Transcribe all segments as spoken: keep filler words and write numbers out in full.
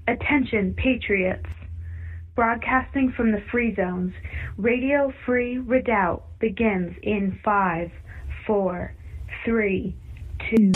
Attention, Patriots. Broadcasting from the Free Zones, Radio Free Redoubt begins in five, four, three, two.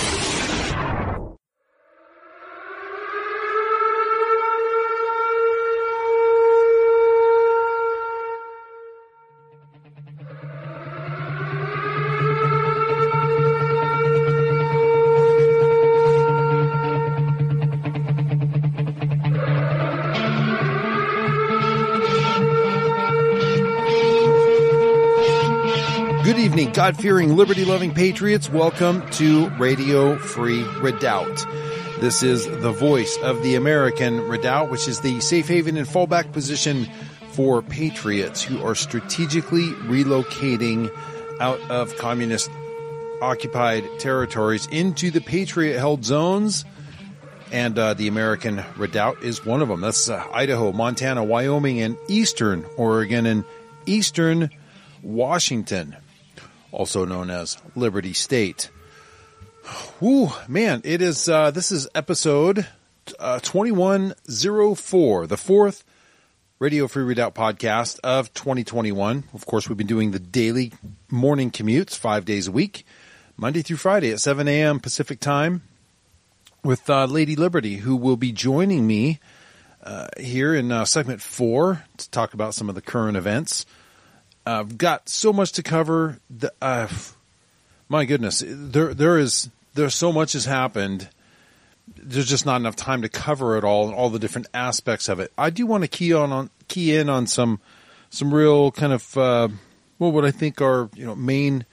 God-fearing, liberty-loving patriots, welcome to Radio Free Redoubt. This is the voice of the American Redoubt, which is the safe haven and fallback position for patriots who are strategically relocating out of communist-occupied territories into the patriot-held zones, and uh, the American Redoubt is one of them. That's uh, Idaho, Montana, Wyoming, and eastern Oregon, and eastern Washington, also known as Liberty State. Woo, man, it is, uh, this is episode, uh, twenty-one oh four, the fourth Radio Free Redoubt podcast of twenty twenty-one. Of course, we've been doing the daily morning commutes five days a week, Monday through Friday at seven a.m. Pacific time with, uh, Lady Liberty, who will be joining me, uh, here in, uh, segment four to talk about some of the current events. I've uh, got so much to cover. The, uh, my goodness, there there is there's so much has happened. There's just not enough time to cover it all and all the different aspects of it. I do want to key on, on key in on some some real kind of uh, well, what I think are you know main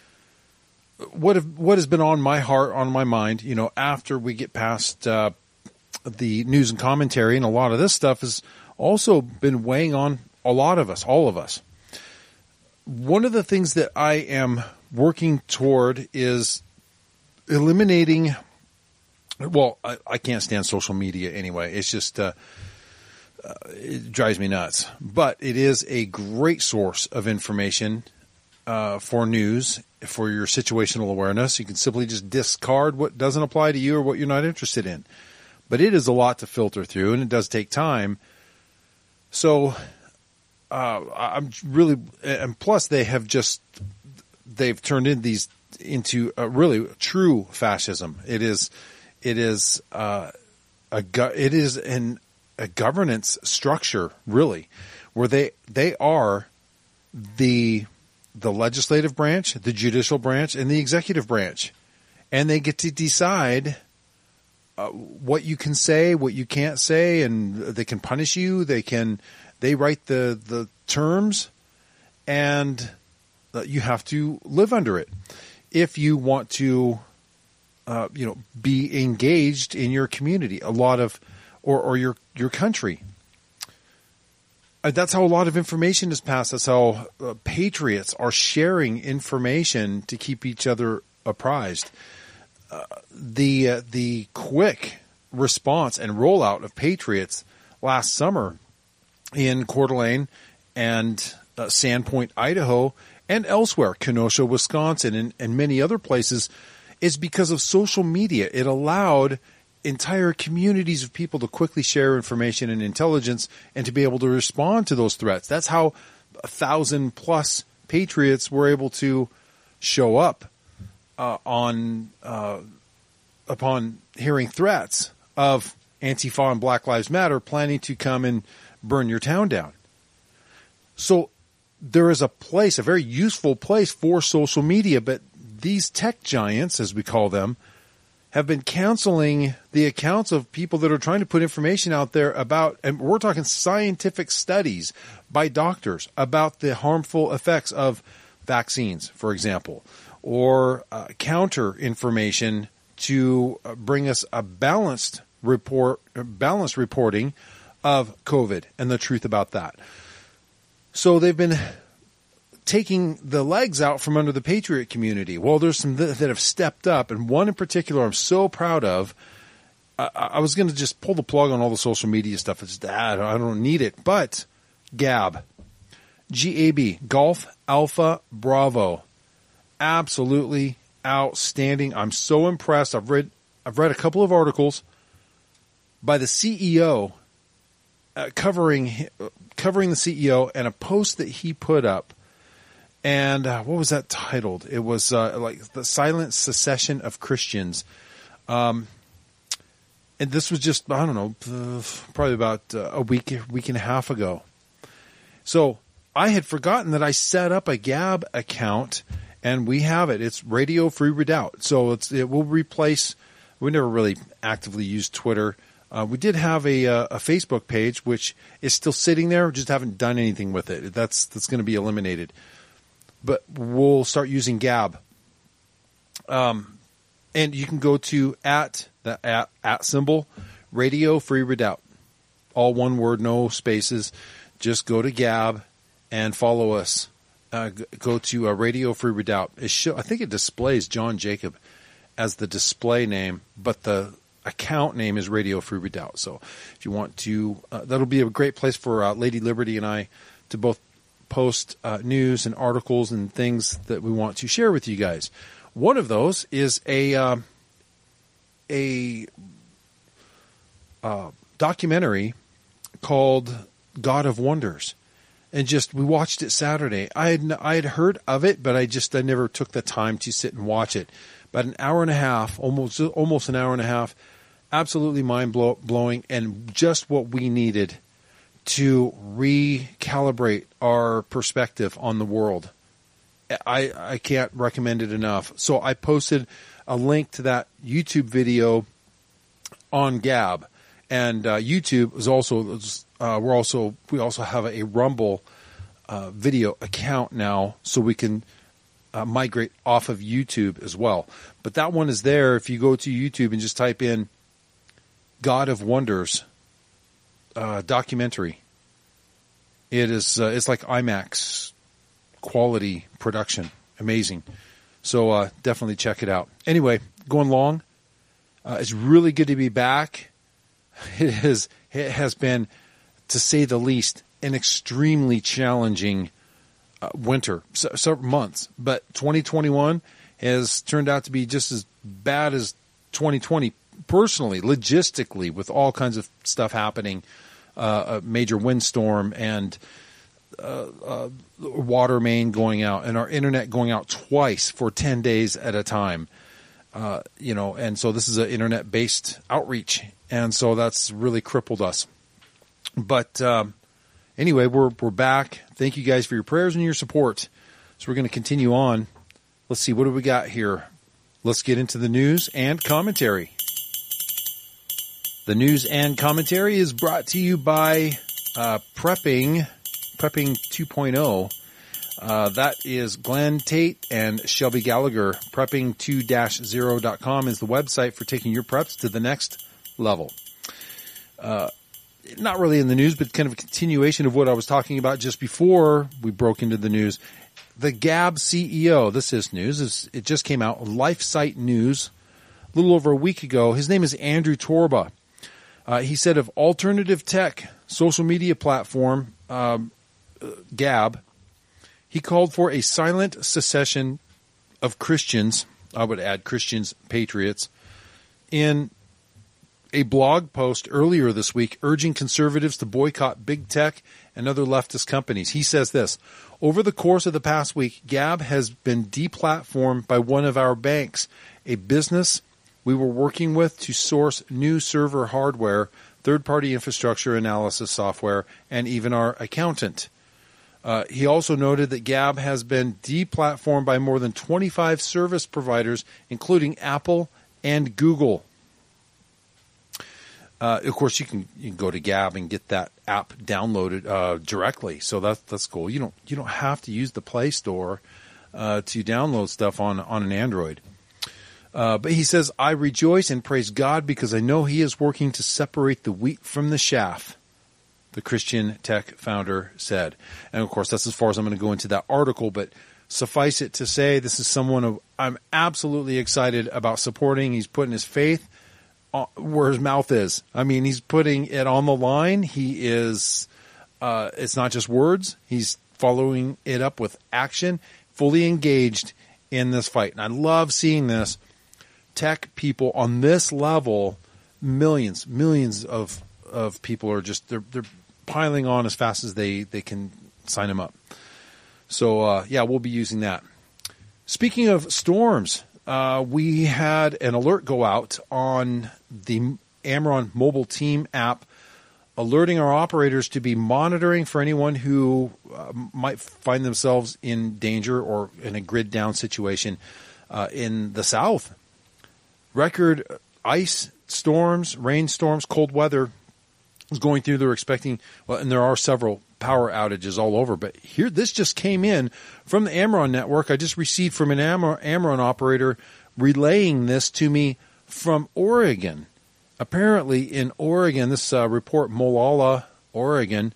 what have what has been on my heart, on my mind. You know, after we get past uh, the news and commentary, and a lot of this stuff has also been weighing on a lot of us, all of us. One of the things that I am working toward is eliminating, well, I, I can't stand social media anyway. It's just, uh, uh, it drives me nuts. But it is a great source of information uh, for news, for your situational awareness. You can simply just discard what doesn't apply to you or what you're not interested in. But it is a lot to filter through, and it does take time. So Uh, I'm really, and plus they have just, they've turned in these into a really true fascism. It is, it is, uh, a, it is an, a governance structure, really, where they, they are the, the legislative branch, the judicial branch, and the executive branch. And they get to decide uh, what you can say, what you can't say, and they can punish you. They can, They write the, the terms, and you have to live under it if you want to, uh, you know, be engaged in your community, a lot of, or, or your, your country. Uh, that's how a lot of information is passed. That's how uh, patriots are sharing information to keep each other apprised. Uh, the, uh, the quick response and rollout of patriots last summer in Coeur d'Alene and uh, Sandpoint, Idaho, and elsewhere, Kenosha, Wisconsin, and, and many other places, is because of social media. It allowed entire communities of people to quickly share information and intelligence and to be able to respond to those threats. That's how a thousand plus patriots were able to show up uh, on uh, upon hearing threats of Antifa and Black Lives Matter planning to come and burn your town down. So there is a place, a very useful place for social media, but these tech giants, as we call them, have been canceling the accounts of people that are trying to put information out there about, and we're talking scientific studies by doctors about the harmful effects of vaccines, for example, or uh, counter information to uh, bring us a balanced report, balanced reporting of COVID and the truth about that. So they've been taking the legs out from under the patriot community. Well, there's some that, that have stepped up, and one in particular I'm so proud of. I, I was going to just pull the plug on all the social media stuff. It's that I don't need it, but Gab, G A B, Golf Alpha Bravo, absolutely outstanding. I'm so impressed. I've read I've read a couple of articles, by the C E O, uh, covering covering the C E O, and a post that he put up. And uh, what was that titled? It was uh, like the silent secession of Christians. Um, and this was just, I don't know, uh, probably about uh, a week, week and a half ago. So I had forgotten that I set up a Gab account, and we have it. It's Radio Free Redoubt. So it's, it will replace, we never really actively used Twitter. Uh, we did have a, uh, a Facebook page, which is still sitting there. We just haven't done anything with it. That's, that's going to be eliminated. But we'll start using Gab. Um, and you can go to at the at, at symbol, Radio Free Redoubt. All one word, no spaces. Just go to Gab and follow us. Uh, go to uh, Radio Free Redoubt. It show, I think it displays John Jacob as the display name, but the account name is Radio Free Redoubt. So if you want to, uh, that'll be a great place for uh, Lady Liberty and I to both post uh, news and articles and things that we want to share with you guys. One of those is a uh, a uh, documentary called God of Wonders, and just we watched it Saturday. I had I had heard of it, but I just I never took the time to sit and watch it. About an hour and a half, almost almost an hour and a half, absolutely mind blow, blowing, and just what we needed to recalibrate our perspective on the world. I, I can't recommend it enough. So I posted a link to that YouTube video on Gab, and uh, YouTube is also uh, we're also we also have a Rumble uh, video account now, so we can uh, migrate off of YouTube as well. But that one is there. If you go to YouTube and just type in God of Wonders Uh, documentary. It is uh, it's like IMAX quality production. Amazing. So uh, definitely check it out. Anyway, going long. Uh, it's really good to be back. It is it has been, to say the least, an extremely challenging uh, winter, so, several months. But twenty twenty-one has turned out to be just as bad as twenty twenty. Personally, logistically, with all kinds of stuff happening. Uh, a major windstorm and uh, uh, water main going out, and our internet going out twice for ten days at a time. Uh, you know, and so this is an internet-based outreach, and so that's really crippled us. But um, anyway, we're we're back. Thank you guys for your prayers and your support. So we're going to continue on. Let's see, what do we got here? Let's get into the news and commentary. The news and commentary is brought to you by uh, Prepping, Prepping two point oh. Uh, that is Glenn Tate and Shelby Gallagher. Prepping two dash zero dot com is the website for taking your preps to the next level. Uh, not really in the news, but kind of a continuation of what I was talking about just before we broke into the news. The Gab C E O, this is news, is, it just came out, LifeSite News, a little over a week ago. His name is Andrew Torba. Uh, he said of alternative tech social media platform, um, Gab, he called for a silent secession of Christians, I would add Christians, patriots, in a blog post earlier this week urging conservatives to boycott big tech and other leftist companies. He says this: over the course of the past week, Gab has been deplatformed by one of our banks, a business we were working with to source new server hardware, third-party infrastructure analysis software, and even our accountant. Uh, he also noted that Gab has been deplatformed by more than twenty-five service providers, including Apple and Google. Uh, of course, you can you can go to Gab and get that app downloaded uh, directly, so that's that's cool. You don't you don't have to use the Play Store uh, to download stuff on on an Android. Uh, but he says, I rejoice and praise God because I know he is working to separate the wheat from the chaff, the Christian tech founder said. And of course, that's as far as I'm going to go into that article, but suffice it to say, this is someone who I'm absolutely excited about supporting. He's putting his faith where his mouth is. I mean, he's putting it on the line. He is, uh, it's not just words. He's following it up with action, fully engaged in this fight. And I love seeing this. Tech people on this level millions, millions of of people are just they're they're piling on as fast as they they can sign them up. So uh, yeah, we'll be using that. Speaking of storms, uh, we had an alert go out on the Amaron mobile team app, alerting our operators to be monitoring for anyone who uh, might find themselves in danger or in a grid down situation uh, in the south. Record ice storms, rainstorms, cold weather is going through. They're expecting, well, and there are several power outages all over. But here, this just came in from the Amaron network. I just received from an Amar- Amaron operator relaying this to me from Oregon. Apparently in Oregon, this uh, report, Molalla, Oregon,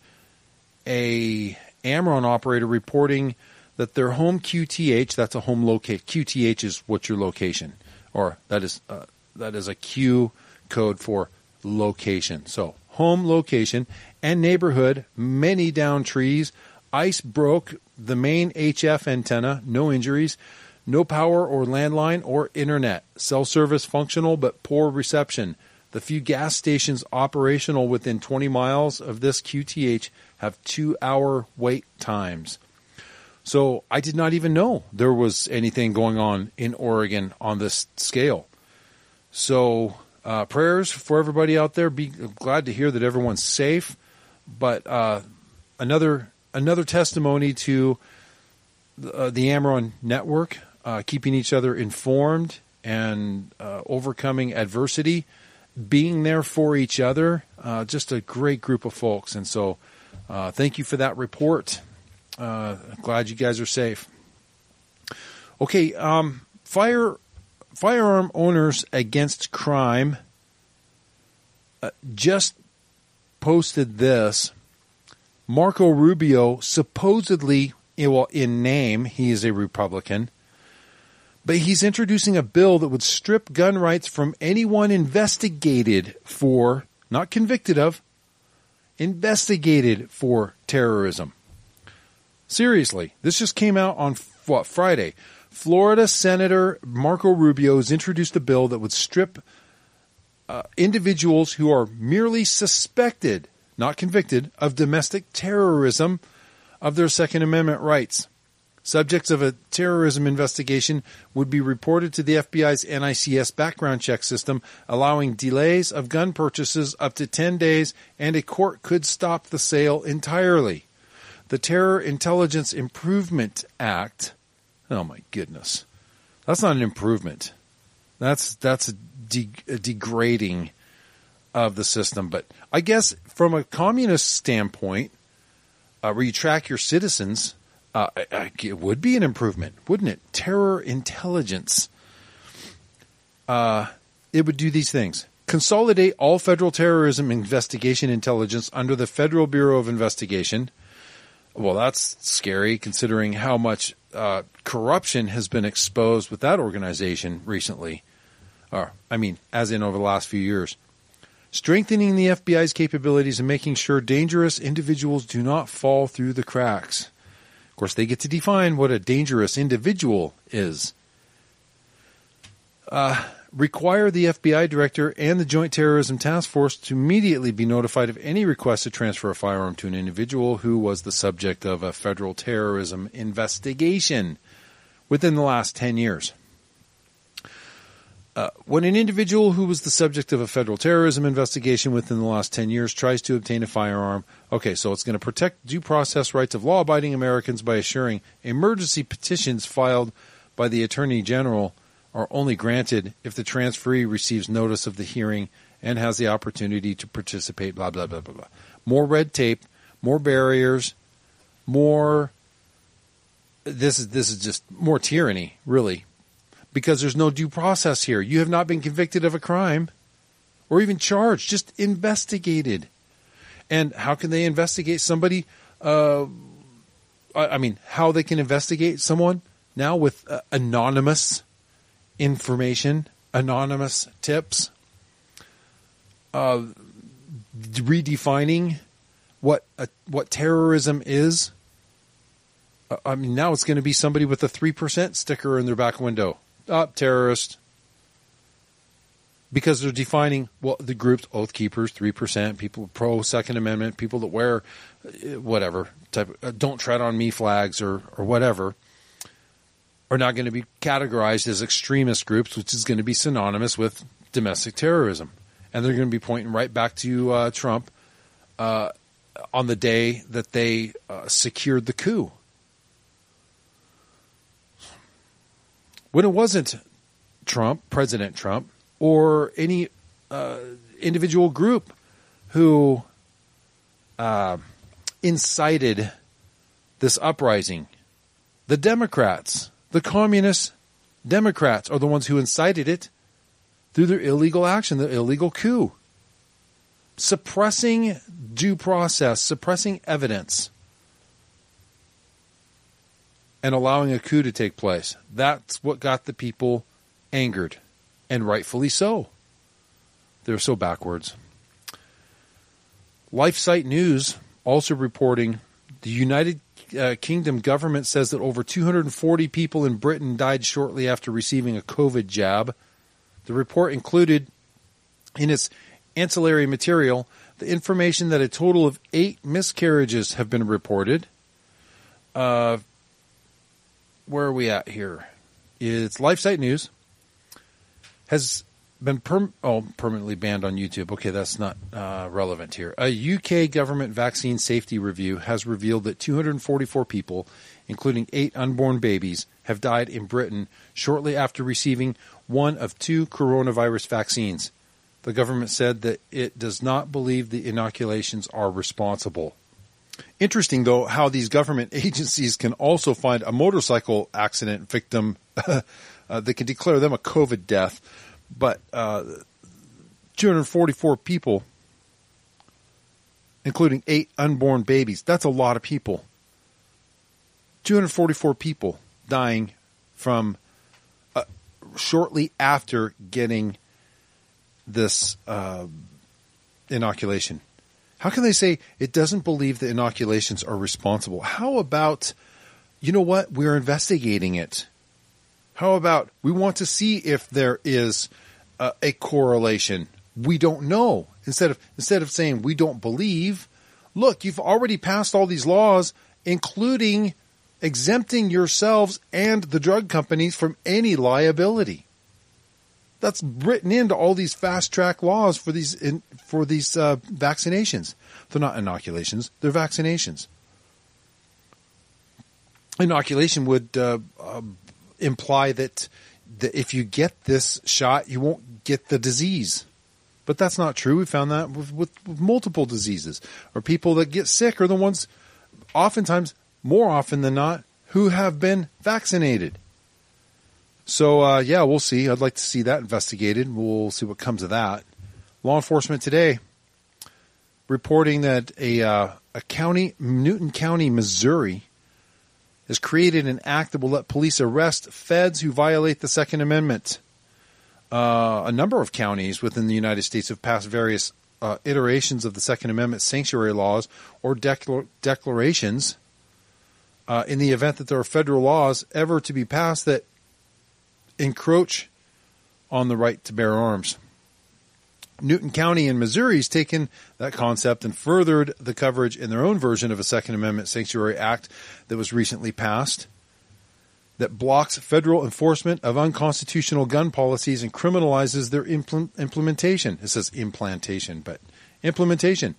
a Amaron operator reporting that their home Q T H, that's a home locate. Q T H is what's your location, or that is uh, that is a Q code for location. So home location and neighborhood, many down trees. Ice broke the main H F antenna, no injuries, no power or landline or internet. Cell service functional but poor reception. The few gas stations operational within twenty miles of this Q T H have two-hour wait times. So I did not even know there was anything going on in Oregon on this scale. So uh, prayers for everybody out there. Be glad to hear that everyone's safe. But uh, another another testimony to the, uh, the Amaron network, uh, keeping each other informed and uh, overcoming adversity, being there for each other. Uh, just a great group of folks. And so uh, thank you for that report. Uh, glad you guys are safe. Okay, um, fire firearm owners against crime uh, just posted this. Marco Rubio, supposedly, well, in name, he is a Republican, but he's introducing a bill that would strip gun rights from anyone investigated for, not convicted of, investigated for terrorism. Seriously, this just came out on, what, Friday. Florida Senator Marco Rubio has introduced a bill that would strip uh, individuals who are merely suspected, not convicted, of domestic terrorism of their Second Amendment rights. Subjects of a terrorism investigation would be reported to the F B I's N I C S background check system, allowing delays of gun purchases up to ten days, and a court could stop the sale entirely. The Terror Intelligence Improvement Act, oh my goodness, that's not an improvement. That's that's a, de- a degrading of the system. But I guess from a communist standpoint, uh, where you track your citizens, uh, it would be an improvement, wouldn't it? Terror intelligence. Uh, it would do these things. Consolidate all federal terrorism investigation intelligence under the Federal Bureau of Investigation. Well, that's scary considering how much uh, corruption has been exposed with that organization recently. Or, I mean, as in over the last few years. Strengthening the F B I's capabilities and making sure dangerous individuals do not fall through the cracks. Of course, they get to define what a dangerous individual is. Uh, require the F B I director and the Joint Terrorism Task Force to immediately be notified of any request to transfer a firearm to an individual who was the subject of a federal terrorism investigation within the last ten years. Uh, when an individual who was the subject of a federal terrorism investigation within the last ten years tries to obtain a firearm, okay, so it's going to protect due process rights of law-abiding Americans by assuring emergency petitions filed by the Attorney General are only granted if the transferee receives notice of the hearing and has the opportunity to participate, blah, blah, blah, blah, blah. More red tape, more barriers, more, this is, this is just more tyranny, really. Because there's no due process here. You have not been convicted of a crime or even charged, just investigated. And how can they investigate somebody? Uh, I mean, how they can investigate someone now with uh, anonymous information, anonymous tips, uh, redefining what uh, what terrorism is. Uh, I mean, now it's going to be somebody with a three percent sticker in their back window. Up, oh, terrorist. because they're defining, well, the groups, Oath Keepers, three percent, people pro Second Amendment, people that wear whatever type of, don't tread on me flags or, or whatever, are not going to be categorized as extremist groups, which is going to be synonymous with domestic terrorism. And they're going to be pointing right back to uh, Trump uh, on the day that they uh, secured the coup. When it wasn't Trump, President Trump, or any uh, individual group who uh, incited this uprising, the Democrats, the communist Democrats are the ones who incited it through their illegal action, the illegal coup. Suppressing due process, suppressing evidence, and allowing a coup to take place. That's what got the people angered, and rightfully so. They're so backwards. LifeSite News also reporting the United uh, Kingdom government says that over two hundred forty people in Britain died shortly after receiving a COVID jab. The report included in its ancillary material the information that a total of eight miscarriages have been reported. Uh, where are we at here? It's LifeSite News. Has been perm- oh, permanently banned on YouTube. Okay, that's not uh, relevant here. A U K government vaccine safety review has revealed that two hundred forty-four people, including eight unborn babies, have died in Britain shortly after receiving one of two coronavirus vaccines. The government said that it does not believe the inoculations are responsible. Interesting, though, how these government agencies can also find a motorcycle accident victim uh, that can declare them a COVID death. But uh, two hundred forty-four people, including eight unborn babies, that's a lot of people. two hundred forty-four people dying from uh, shortly after getting this uh, inoculation. How can they say it doesn't believe the inoculations are responsible? How about, you know what, we're investigating it. How about we want to see if there is uh, a correlation? We don't know. Instead of instead of saying we don't believe, look, you've already passed all these laws, including exempting yourselves and the drug companies from any liability. That's written into all these fast track laws for these in, for these uh, vaccinations. They're not inoculations; they're vaccinations. Inoculation would uh, uh, imply that, that if you get this shot, you won't get the disease. But that's not true. We found that with, with, with multiple diseases. Or people that get sick are the ones, oftentimes, more often than not, who have been vaccinated. So, uh, yeah, we'll see. I'd like to see that investigated. We'll see what comes of that. Law enforcement today reporting that a, uh, a county, Newton County, Missouri, has created an act that will let police arrest feds who violate the Second Amendment. Uh, a number of counties within the United States have passed various uh, iterations of the Second Amendment sanctuary laws or declar- declarations uh, in the event that there are federal laws ever to be passed that encroach on the right to bear arms. Newton County in Missouri has taken that concept and furthered the coverage in their own version of a Second Amendment Sanctuary Act that was recently passed that blocks federal enforcement of unconstitutional gun policies and criminalizes their impl- implementation. It says implantation, but implementation.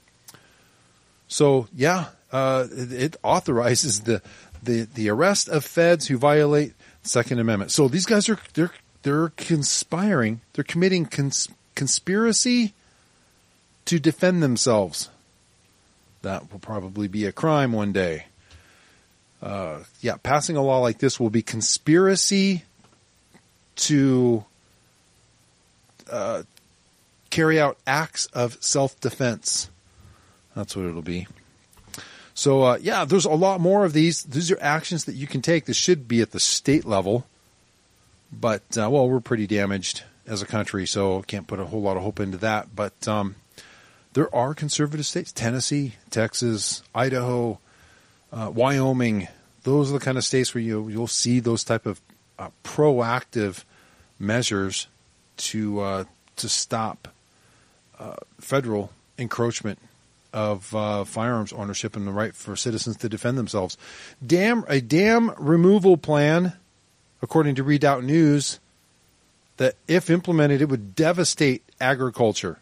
So, yeah, uh, it, it authorizes the, the, the arrest of feds who violate the Second Amendment. So these guys are they're they're conspiring, they're committing cons- conspiracy to defend themselves. That will probably be a crime one day. Uh, yeah, passing a law like this will be conspiracy to uh, carry out acts of self-defense. That's what it'll be. So, uh, yeah, there's a lot more of these. These are actions that you can take. This should be at the state level. But, uh, well, we're pretty damaged as a country, so can't put a whole lot of hope into that. But um, there are conservative states. Tennessee, Texas, Idaho, uh, Wyoming. Those are the kind of states where you, you'll see those type of uh, proactive measures to uh, to stop uh, federal encroachment of uh, firearms ownership and the right for citizens to defend themselves. Dam, a dam removal plan, according to Redoubt News, that if implemented, it would devastate agriculture.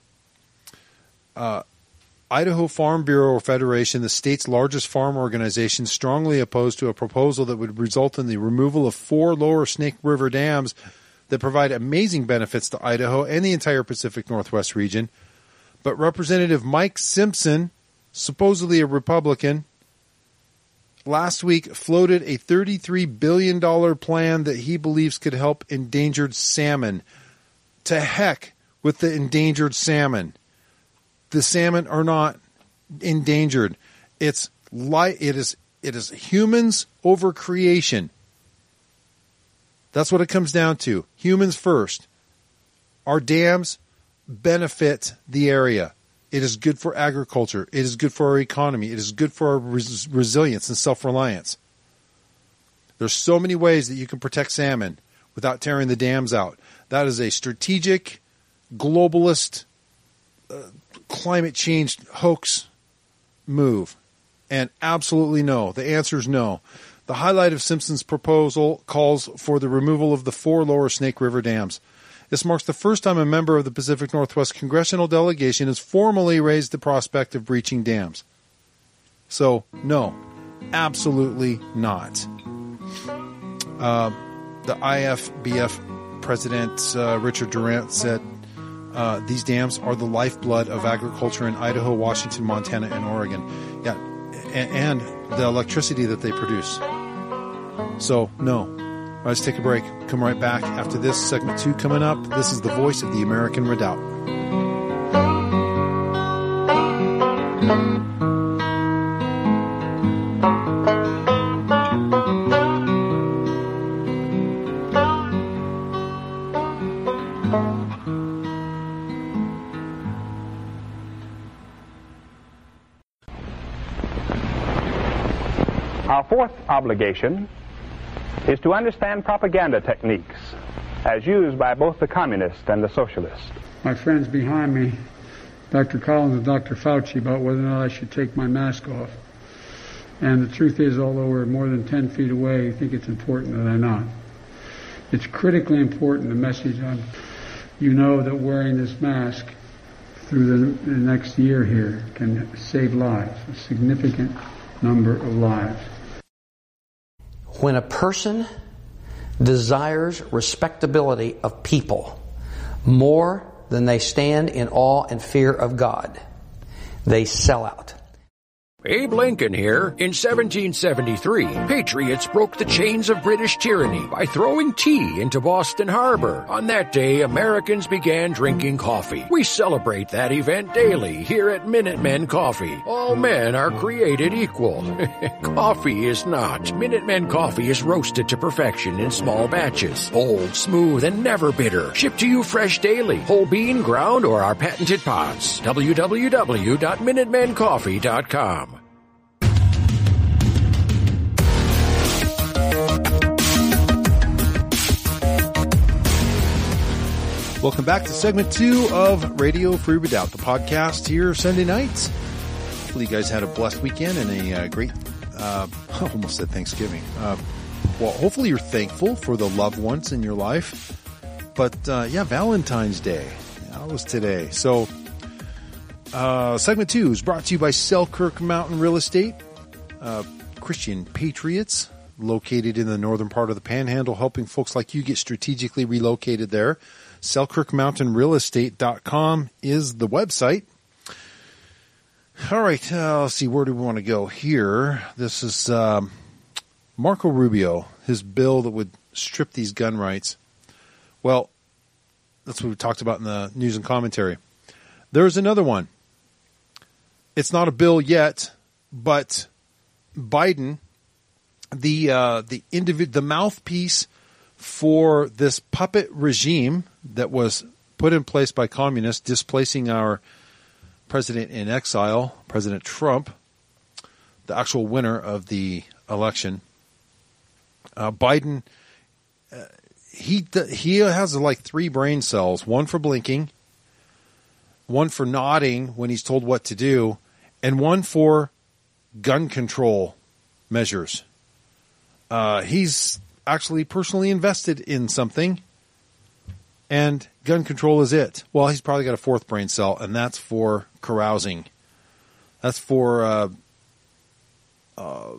Uh, Idaho Farm Bureau Federation, the state's largest farm organization, strongly opposed to a proposal that would result in the removal of four lower Snake River dams that provide amazing benefits to Idaho and the entire Pacific Northwest region. But Representative Mike Simpson, supposedly a Republican, last week floated a thirty-three billion dollars plan that he believes could help endangered salmon. To heck with the endangered salmon. The salmon are not endangered. It's li- it is it is humans over creation. That's what it comes down to. Humans first. Our dams benefit the area. It is good for agriculture. It is good for our economy. It is good for our res- resilience and self-reliance. There's so many ways that you can protect salmon without tearing the dams out. That is a strategic, globalist, uh, climate change hoax move. And absolutely no. The answer is no. The highlight of Simpson's proposal calls for the removal of the four lower Snake River dams. This marks the first time a member of the Pacific Northwest congressional delegation has formally raised the prospect of breaching dams. So, no, absolutely not. Uh, the I F B F president, uh, Richard Durant, said uh, these dams are the lifeblood of agriculture in Idaho, Washington, Montana, and Oregon. Yeah, and, and the electricity that they produce. So, no. Let's take a break. Come right back after this. Segment two coming up. This is the voice of the American Redoubt. Our fourth obligation is to understand propaganda techniques as used by both the communist and the socialist. My friends behind me, Doctor Collins and Doctor Fauci, about whether or not I should take my mask off. And the truth is, although we're more than ten feet away, I think it's important that I not. It's critically important, the message on, you know that wearing this mask through the, the next year here can save lives, a significant number of lives. When a person desires respectability of people more than they stand in awe and fear of God, they sell out. Abe Lincoln here. In seventeen seventy-three, patriots broke the chains of British tyranny by throwing tea into Boston Harbor. On that day, Americans began drinking coffee. We celebrate that event daily here at Minutemen Coffee. All men are created equal. Coffee is not. Minutemen Coffee is roasted to perfection in small batches. Bold, smooth, and never bitter. Shipped to you fresh daily. Whole bean, ground, or our patented pods. w w w dot minutemen coffee dot com. Welcome back to segment two of Radio Free Redoubt, the podcast here Sunday nights. Hopefully you guys had a blessed weekend and a uh, great, uh, I almost said Thanksgiving. Uh, well, hopefully you're thankful for the loved ones in your life. But, uh, yeah, Valentine's Day. That was today. So, uh, segment two is brought to you by Selkirk Mountain Real Estate, uh, Christian Patriots, located in the northern part of the Panhandle, helping folks like you get strategically relocated there. Selkirk Mountain Real Estate dot com is the website. All right, uh, let's see, where do we want to go here? This is um, Marco Rubio, his bill that would strip these gun rights. Well, that's what we talked about in the news and commentary. There's another one. It's not a bill yet, but Biden, the uh, the individ- the mouthpiece for this puppet regime that was put in place by communists, displacing our president in exile, President Trump, the actual winner of the election. Uh, Biden, uh, he he has like three brain cells, one for blinking, one for nodding when he's told what to do, and one for gun control measures. Uh, he's actually personally invested in something, and gun control is it. Well, he's probably got a fourth brain cell, and that's for carousing. That's for uh, uh,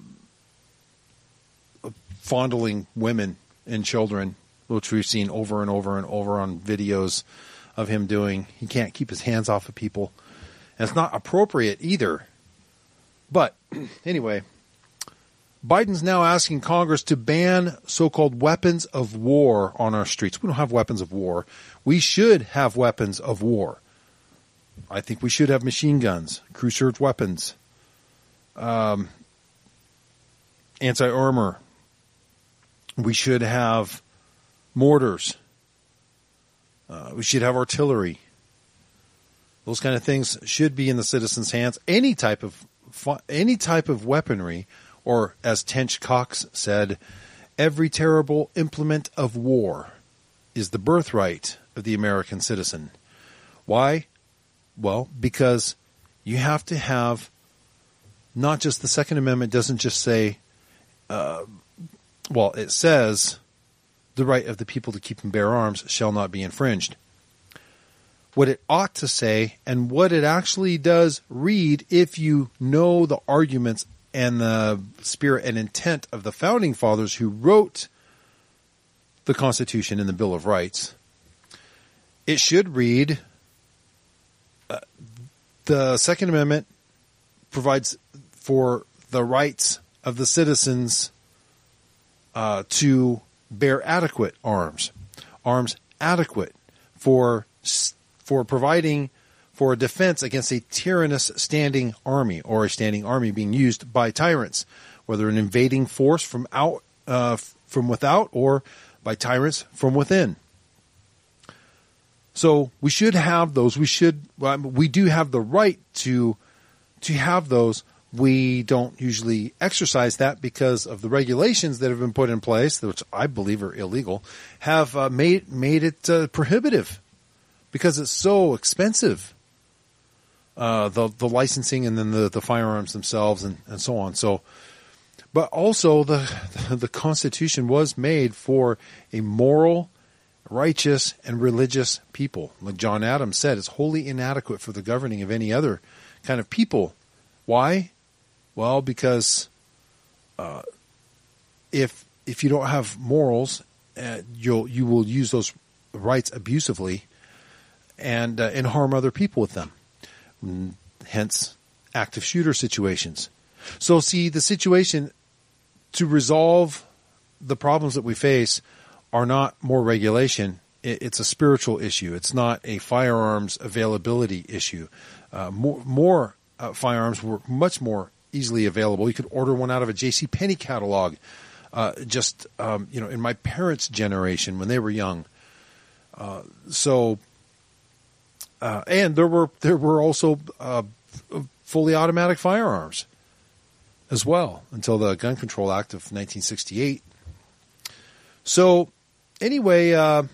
fondling women and children, which we've seen over and over and over on videos of him doing. He can't keep his hands off of people. And it's not appropriate either. But anyway, Biden's now asking Congress to ban so-called weapons of war on our streets. We don't have weapons of war. We should have weapons of war. I think we should have machine guns, crew search weapons, um, anti-armor. We should have mortars. Uh, we should have artillery. Those kind of things should be in the citizens' hands. Any type of any type of weaponry, or as Tench Cox said, every terrible implement of war is the birthright of the American citizen. Why? Well, because you have to have not just the Second Amendment doesn't just say, uh, well, it says the right of the people to keep and bear arms shall not be infringed. What it ought to say, and what it actually does read, if you know the arguments and the spirit and intent of the founding fathers who wrote the Constitution and the Bill of Rights, it should read, uh, the Second Amendment provides for the rights of the citizens uh, to bear adequate arms, arms adequate for for providing for a defense against a tyrannous standing army, or a standing army being used by tyrants, whether an invading force from out uh, from without or by tyrants from within. So we should have those. We should. Well, we do have the right to to have those. We don't usually exercise that because of the regulations that have been put in place, which I believe are illegal, have uh, made made it uh, prohibitive because it's so expensive. Uh, the the licensing and then the, the firearms themselves and, and so on. So, but also the the Constitution was made for a moral, righteous, and religious people. Like John Adams said, it's wholly inadequate for the governing of any other kind of people. Why? Well, because uh, if if you don't have morals, uh, you'll you will use those rights abusively and uh, and harm other people with them. Hence, active shooter situations. So, see, the situation to resolve the problems that we face are not more regulation. It's a spiritual issue. It's not a firearms availability issue. Uh, more more uh, firearms were much more easily available. You could order one out of a J C Penney catalog. Uh, just um, you know, in my parents' generation when they were young. Uh, so. Uh, and there were there were also uh, fully automatic firearms as well until the Gun Control Act of nineteen sixty-eight. So anyway, uh,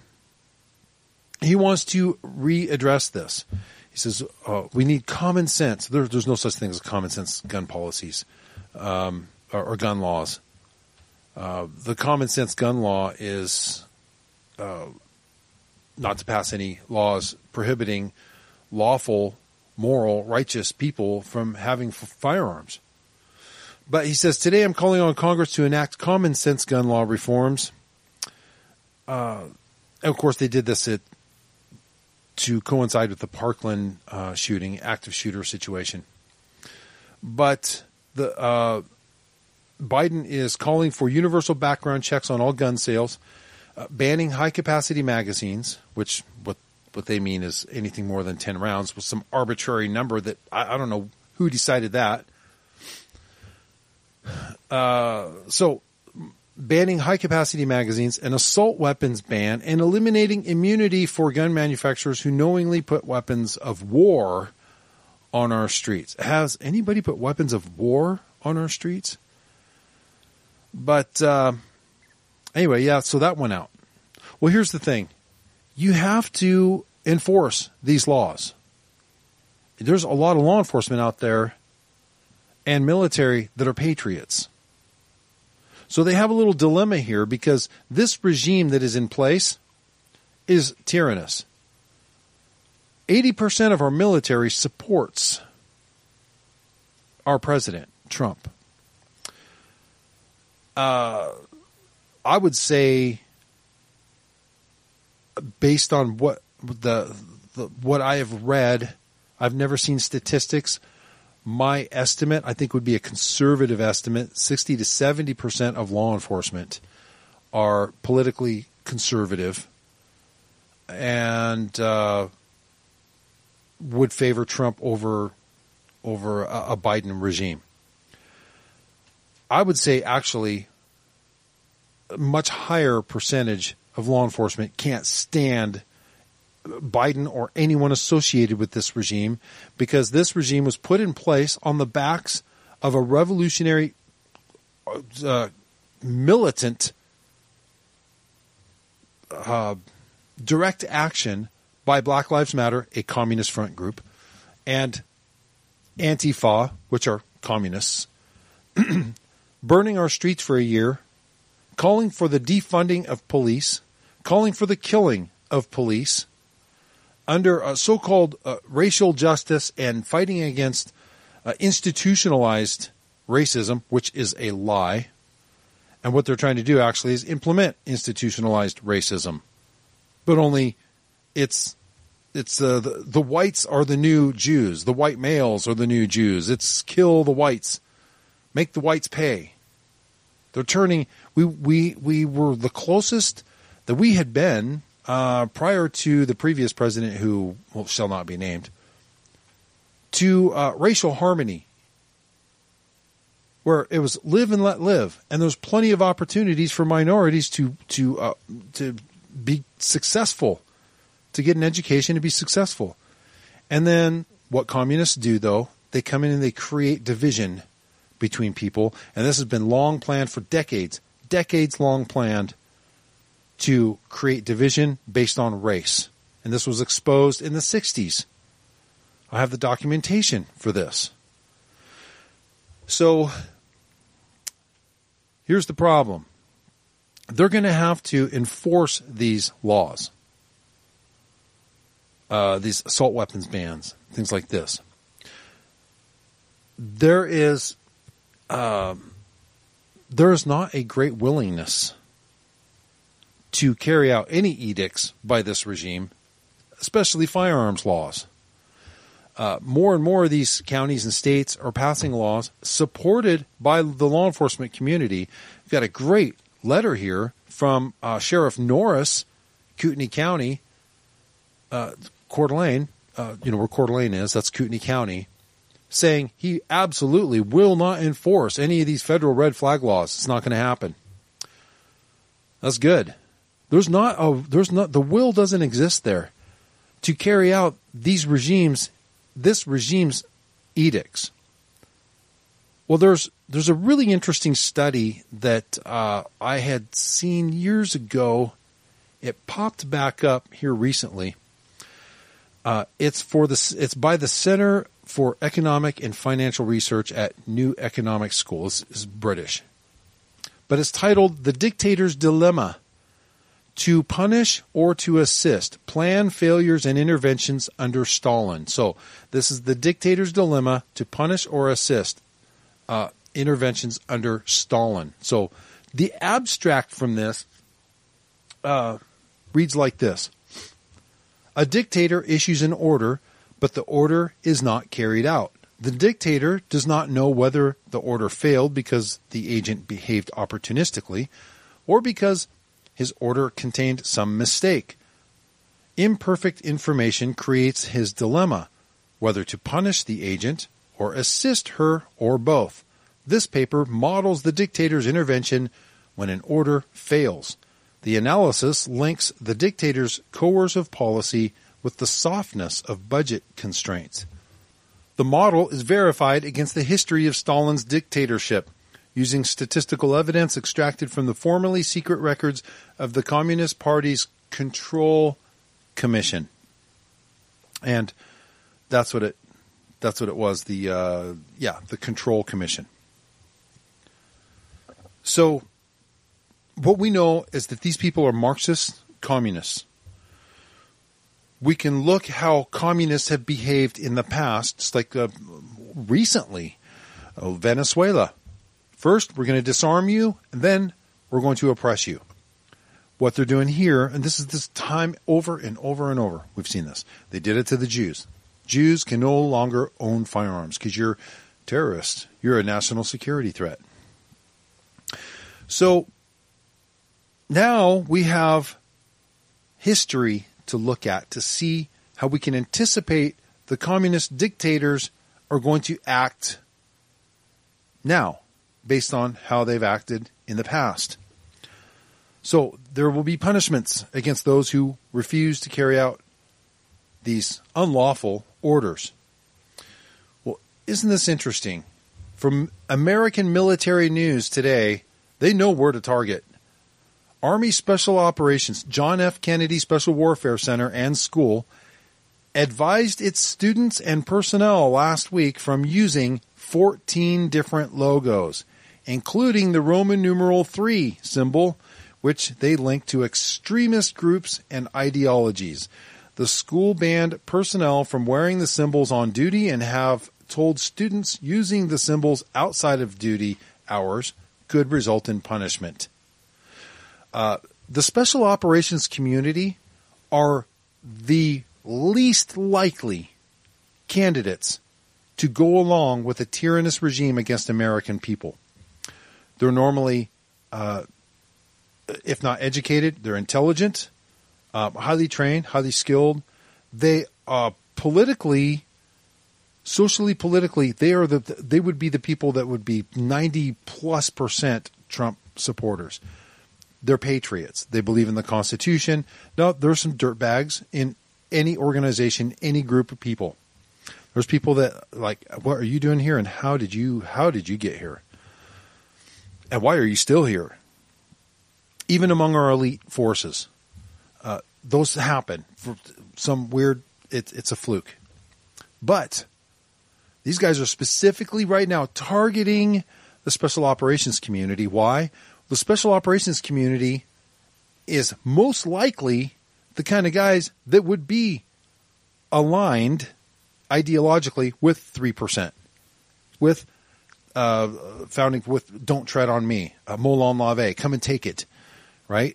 he wants to readdress this. He says uh, we need common sense. There, there's no such thing as common sense gun policies um, or, or gun laws. Uh, the common sense gun law is uh, not to pass any laws prohibiting lawful, moral, righteous people from having f- firearms. But he says, today I'm calling on Congress to enact common sense gun law reforms. Uh, and of course, they did this at, to coincide with the Parkland uh, shooting, active shooter situation. But the uh, Biden is calling for universal background checks on all gun sales, uh, banning high-capacity magazines, which what what they mean is anything more than ten rounds, with some arbitrary number that I, I don't know who decided that. Uh, so banning high-capacity magazines, an assault weapons ban, and eliminating immunity for gun manufacturers who knowingly put weapons of war on our streets. Has anybody put weapons of war on our streets? But uh, anyway, yeah, so that went out. Well, here's the thing. You have to enforce these laws. there's a lot of law enforcement out there and military that are patriots. So they have a little dilemma here because this regime that is in place is tyrannous. eighty percent of our military supports our president, Trump. Uh, I would say, based on what the, the what I have read, I've never seen statistics. My estimate, I think, would be a conservative estimate. sixty to seventy percent of law enforcement are politically conservative and uh, would favor Trump over over a, a Biden regime. I would say, actually, a much higher percentage of law enforcement can't stand Biden or anyone associated with this regime, because this regime was put in place on the backs of a revolutionary, uh, militant, uh, direct action by Black Lives Matter, a communist front group, and Antifa, which are communists, burning our streets for a year, calling for the defunding of police, calling for the killing of police, under a so-called uh, racial justice and fighting against uh, institutionalized racism, which is a lie. And what they're trying to do actually is implement institutionalized racism. But only it's it's uh, the, the whites are the new Jews. The white males are the new Jews. It's kill the whites. Make the whites pay. They're turning, we, we, we were the closest that we had been Uh, prior to the previous president, who well, shall not be named, to uh, racial harmony, where it was live and let live, and there's plenty of opportunities for minorities to to uh, to be successful, to get an education, to be successful. And then what communists do, though, they come in and they create division between people, and this has been long planned for decades, decades long planned, to create division based on race. And this was exposed in the sixties. I have the documentation for this. So here's the problem. They're going to have to enforce these laws, uh, these assault weapons bans, things like this. There is, um, there is not a great willingness to carry out any edicts by this regime, especially firearms laws. Uh, more and more of these counties and states are passing laws supported by the law enforcement community. We've got a great letter here from uh, Sheriff Norris, Kootenai County, uh, Coeur d'Alene, uh, you know where Coeur d'Alene is, that's Kootenai County, saying he absolutely will not enforce any of these federal red flag laws. It's not going to happen. That's good. There's not a, there's not, the will doesn't exist there to carry out these regimes, this regime's edicts. Well, there's, there's a really interesting study that, uh, I had seen years ago. It popped back up here recently. Uh, it's for the, it's by the Center for Economic and Financial Research at New Economic School. It's, it's British, but it's titled "The Dictator's Dilemma: To Punish or to Assist Plan Failures and Interventions Under Stalin." So this is the dictator's dilemma: to punish or assist uh, interventions under Stalin. So the abstract from this uh, reads like this. A dictator issues an order, but the order is not carried out. The dictator does not know whether the order failed because the agent behaved opportunistically or because his order contained some mistake. Imperfect information creates his dilemma, whether to punish the agent or assist her or both. This paper models the dictator's intervention when an order fails. The analysis links the dictator's coercive policy with the softness of budget constraints. The model is verified against the history of Stalin's dictatorship, using statistical evidence extracted from the formerly secret records of the Communist Party's Control Commission. And that's what it That's what it was. The uh, yeah, the Control Commission. So, what we know is that these people are Marxist communists. We can look how communists have behaved in the past, just like uh, recently, oh, Venezuela. First, we're going to disarm you, and then we're going to oppress you. What they're doing here, and this is this time over and over and over, we've seen this. They did it to the Jews. Jews can no longer own firearms because you're terrorists. You're a national security threat. So now we have history to look at to see how we can anticipate the communist dictators are going to act now based on how they've acted in the past. So there will be punishments against those who refuse to carry out these unlawful orders. Well, isn't this interesting? From American military news today, they know where to target. Army Special Operations, John F. Kennedy Special Warfare Center and School advised its students and personnel last week from using fourteen different logos, including the Roman numeral three symbol, which they link to extremist groups and ideologies. The school banned personnel from wearing the symbols on duty and have told students using the symbols outside of duty hours could result in punishment. Uh, the special operations community are the least likely candidates to go along with a tyrannous regime against American people. They're normally, uh, if not educated, they're intelligent, uh, highly trained, highly skilled. They are politically, socially, politically, they are the they would be the people that would be ninety plus percent Trump supporters. They're patriots. They believe in the Constitution. No, there's some dirtbags in any organization, any group of people. There's people that like, what are you doing here, and how did you how did you get here, and why are you still here? Even among our elite forces, uh, those happen for some weird. It, it's a fluke, but these guys are specifically right now targeting the special operations community. Why? The special operations community is most likely the kind of guys that would be aligned ideologically with three percent, with uh, founding with "Don't Tread on Me," uh, Molon Lave, come and take it, right?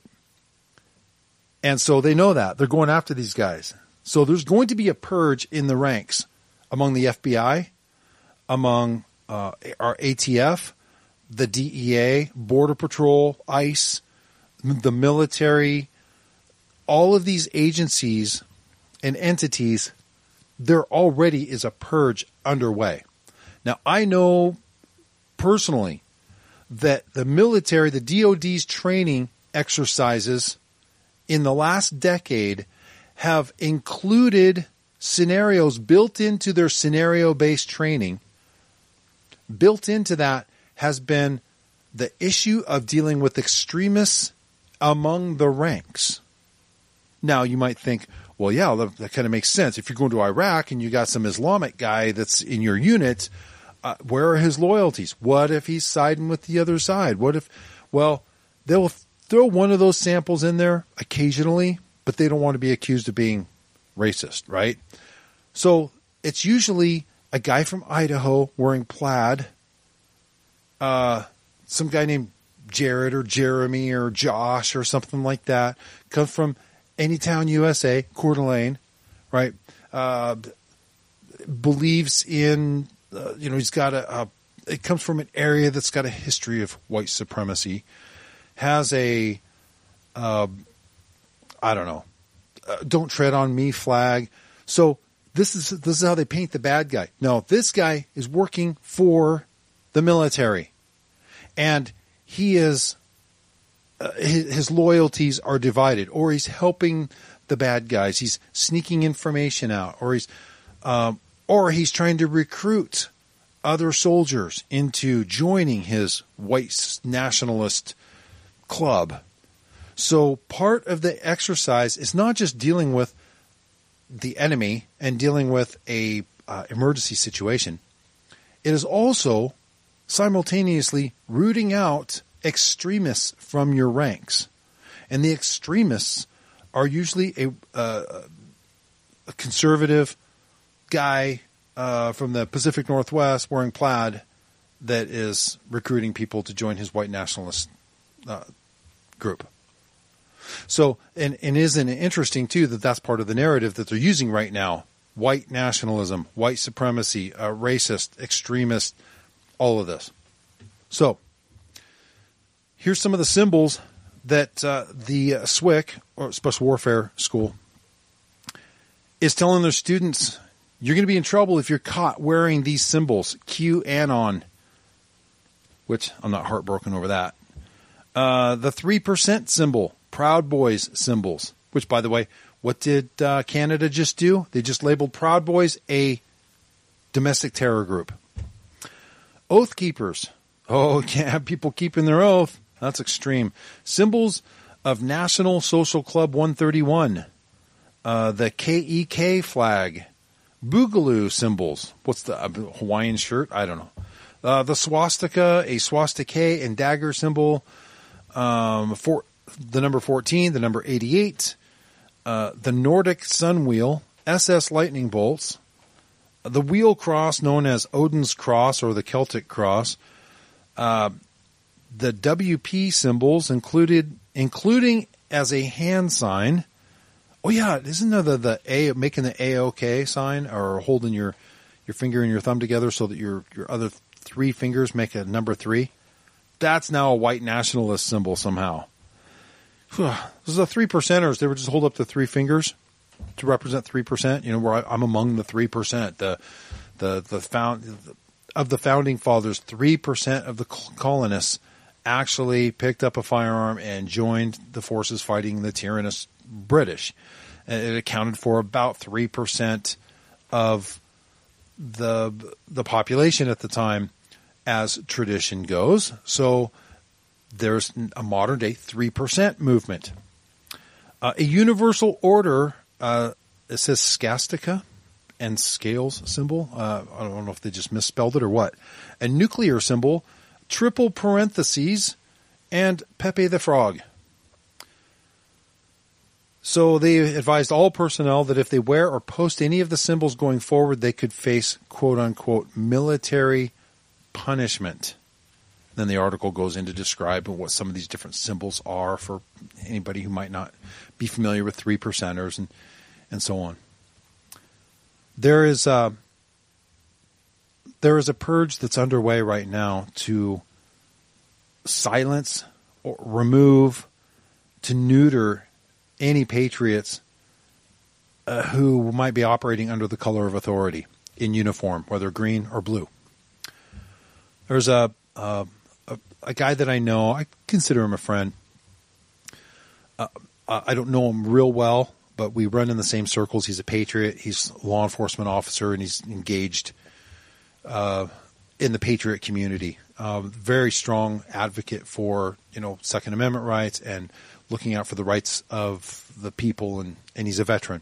And so they know that. They're going after these guys. So there's going to be a purge in the ranks among the F B I, among uh, our A T F, the D E A, Border Patrol, ICE, the military, all of these agencies and entities, there already is a purge underway. Now, I know personally that the military, the D O D's training exercises in the last decade have included scenarios built into their scenario-based training. Built into that has been the issue of dealing with extremists among the ranks. Now, you might think, well, yeah, that, that kind of makes sense. If you're going to Iraq and you got some Islamic guy that's in your unit, uh, where are his loyalties? What if he's siding with the other side? What if, well, they'll throw one of those samples in there occasionally, but they don't want to be accused of being racist, right? So it's usually a guy from Idaho wearing plaid, uh, some guy named Jared or Jeremy or Josh or something like that, comes from Anytown, U S A, Coeur d'Alene, right? Uh, believes in, uh, you know, he's got a, a, it comes from an area that's got a history of white supremacy, has a, uh, I don't know, uh, "Don't Tread on Me" flag. So this is this is how they paint the bad guy. No, this guy is working for the military, and he is uh, his, his loyalties are divided, or he's helping the bad guys. He's sneaking information out, or he's um, or he's trying to recruit other soldiers into joining his white nationalist club. So part of the exercise is not just dealing with the enemy and dealing with a uh, emergency situation, it is also simultaneously rooting out extremists from your ranks. And the extremists are usually a, uh, a conservative guy uh, from the Pacific Northwest wearing plaid that is recruiting people to join his white nationalist uh, group. So, and, and isn't it interesting, too, that that's part of the narrative that they're using right now? White nationalism, white supremacy, uh, racist, extremist, all of this. So, here's some of the symbols that uh, the uh, S W C, or Special Warfare School, is telling their students, you're going to be in trouble if you're caught wearing these symbols. QAnon, which I'm not heartbroken over that. Uh, the three percent symbol, Proud Boys symbols, which, by the way, what did uh, Canada just do? They just labeled Proud Boys a domestic terror group. Oath Keepers. Oh, can't have people keeping their oath. That's extreme. Symbols of National Social Club one thirty-one. Uh, the K E K flag. Boogaloo symbols. What's the uh, Hawaiian shirt? I don't know. Uh, the swastika, a swastika and dagger symbol. Um, for the number fourteen, the number eighty-eight. Uh, the Nordic Sun Wheel, S S Lightning Bolts, the wheel cross known as Odin's Cross or the Celtic Cross, uh, the W P symbols included, including as a hand sign. Oh yeah, isn't there the, the A, making the A O K sign or holding your, your finger and your thumb together so that your, your other three fingers make a number three? That's now a white nationalist symbol somehow. This is the three percenters. They would just hold up the three fingers to represent three percent. You know, where I, I'm among the three percent. The, the, the found of the founding fathers, three percent of the colonists actually picked up a firearm and joined the forces fighting the tyrannous British. And it accounted for about three percent of the, the population at the time, as tradition goes. So, there's a modern day three percent movement. Uh, a universal order, uh, it says Skastika and scales symbol. Uh, I don't know if they just misspelled it or what. A nuclear symbol, triple parentheses, and Pepe the Frog. So they advised all personnel that if they wear or post any of the symbols going forward, they could face quote unquote military punishment. Then the article goes into describing what some of these different symbols are for anybody who might not be familiar with three percenters and, and so on. There is a, there is a purge that's underway right now to silence or remove, to neuter any patriots uh, who might be operating under the color of authority in uniform, whether green or blue. There's a, a A, a guy that I know, I consider him a friend. Uh, I don't know him real well, but we run in the same circles. He's a patriot. He's a law enforcement officer, and he's engaged uh, in the patriot community. Uh, very strong advocate for, you know, Second Amendment rights and looking out for the rights of the people, and, and he's a veteran.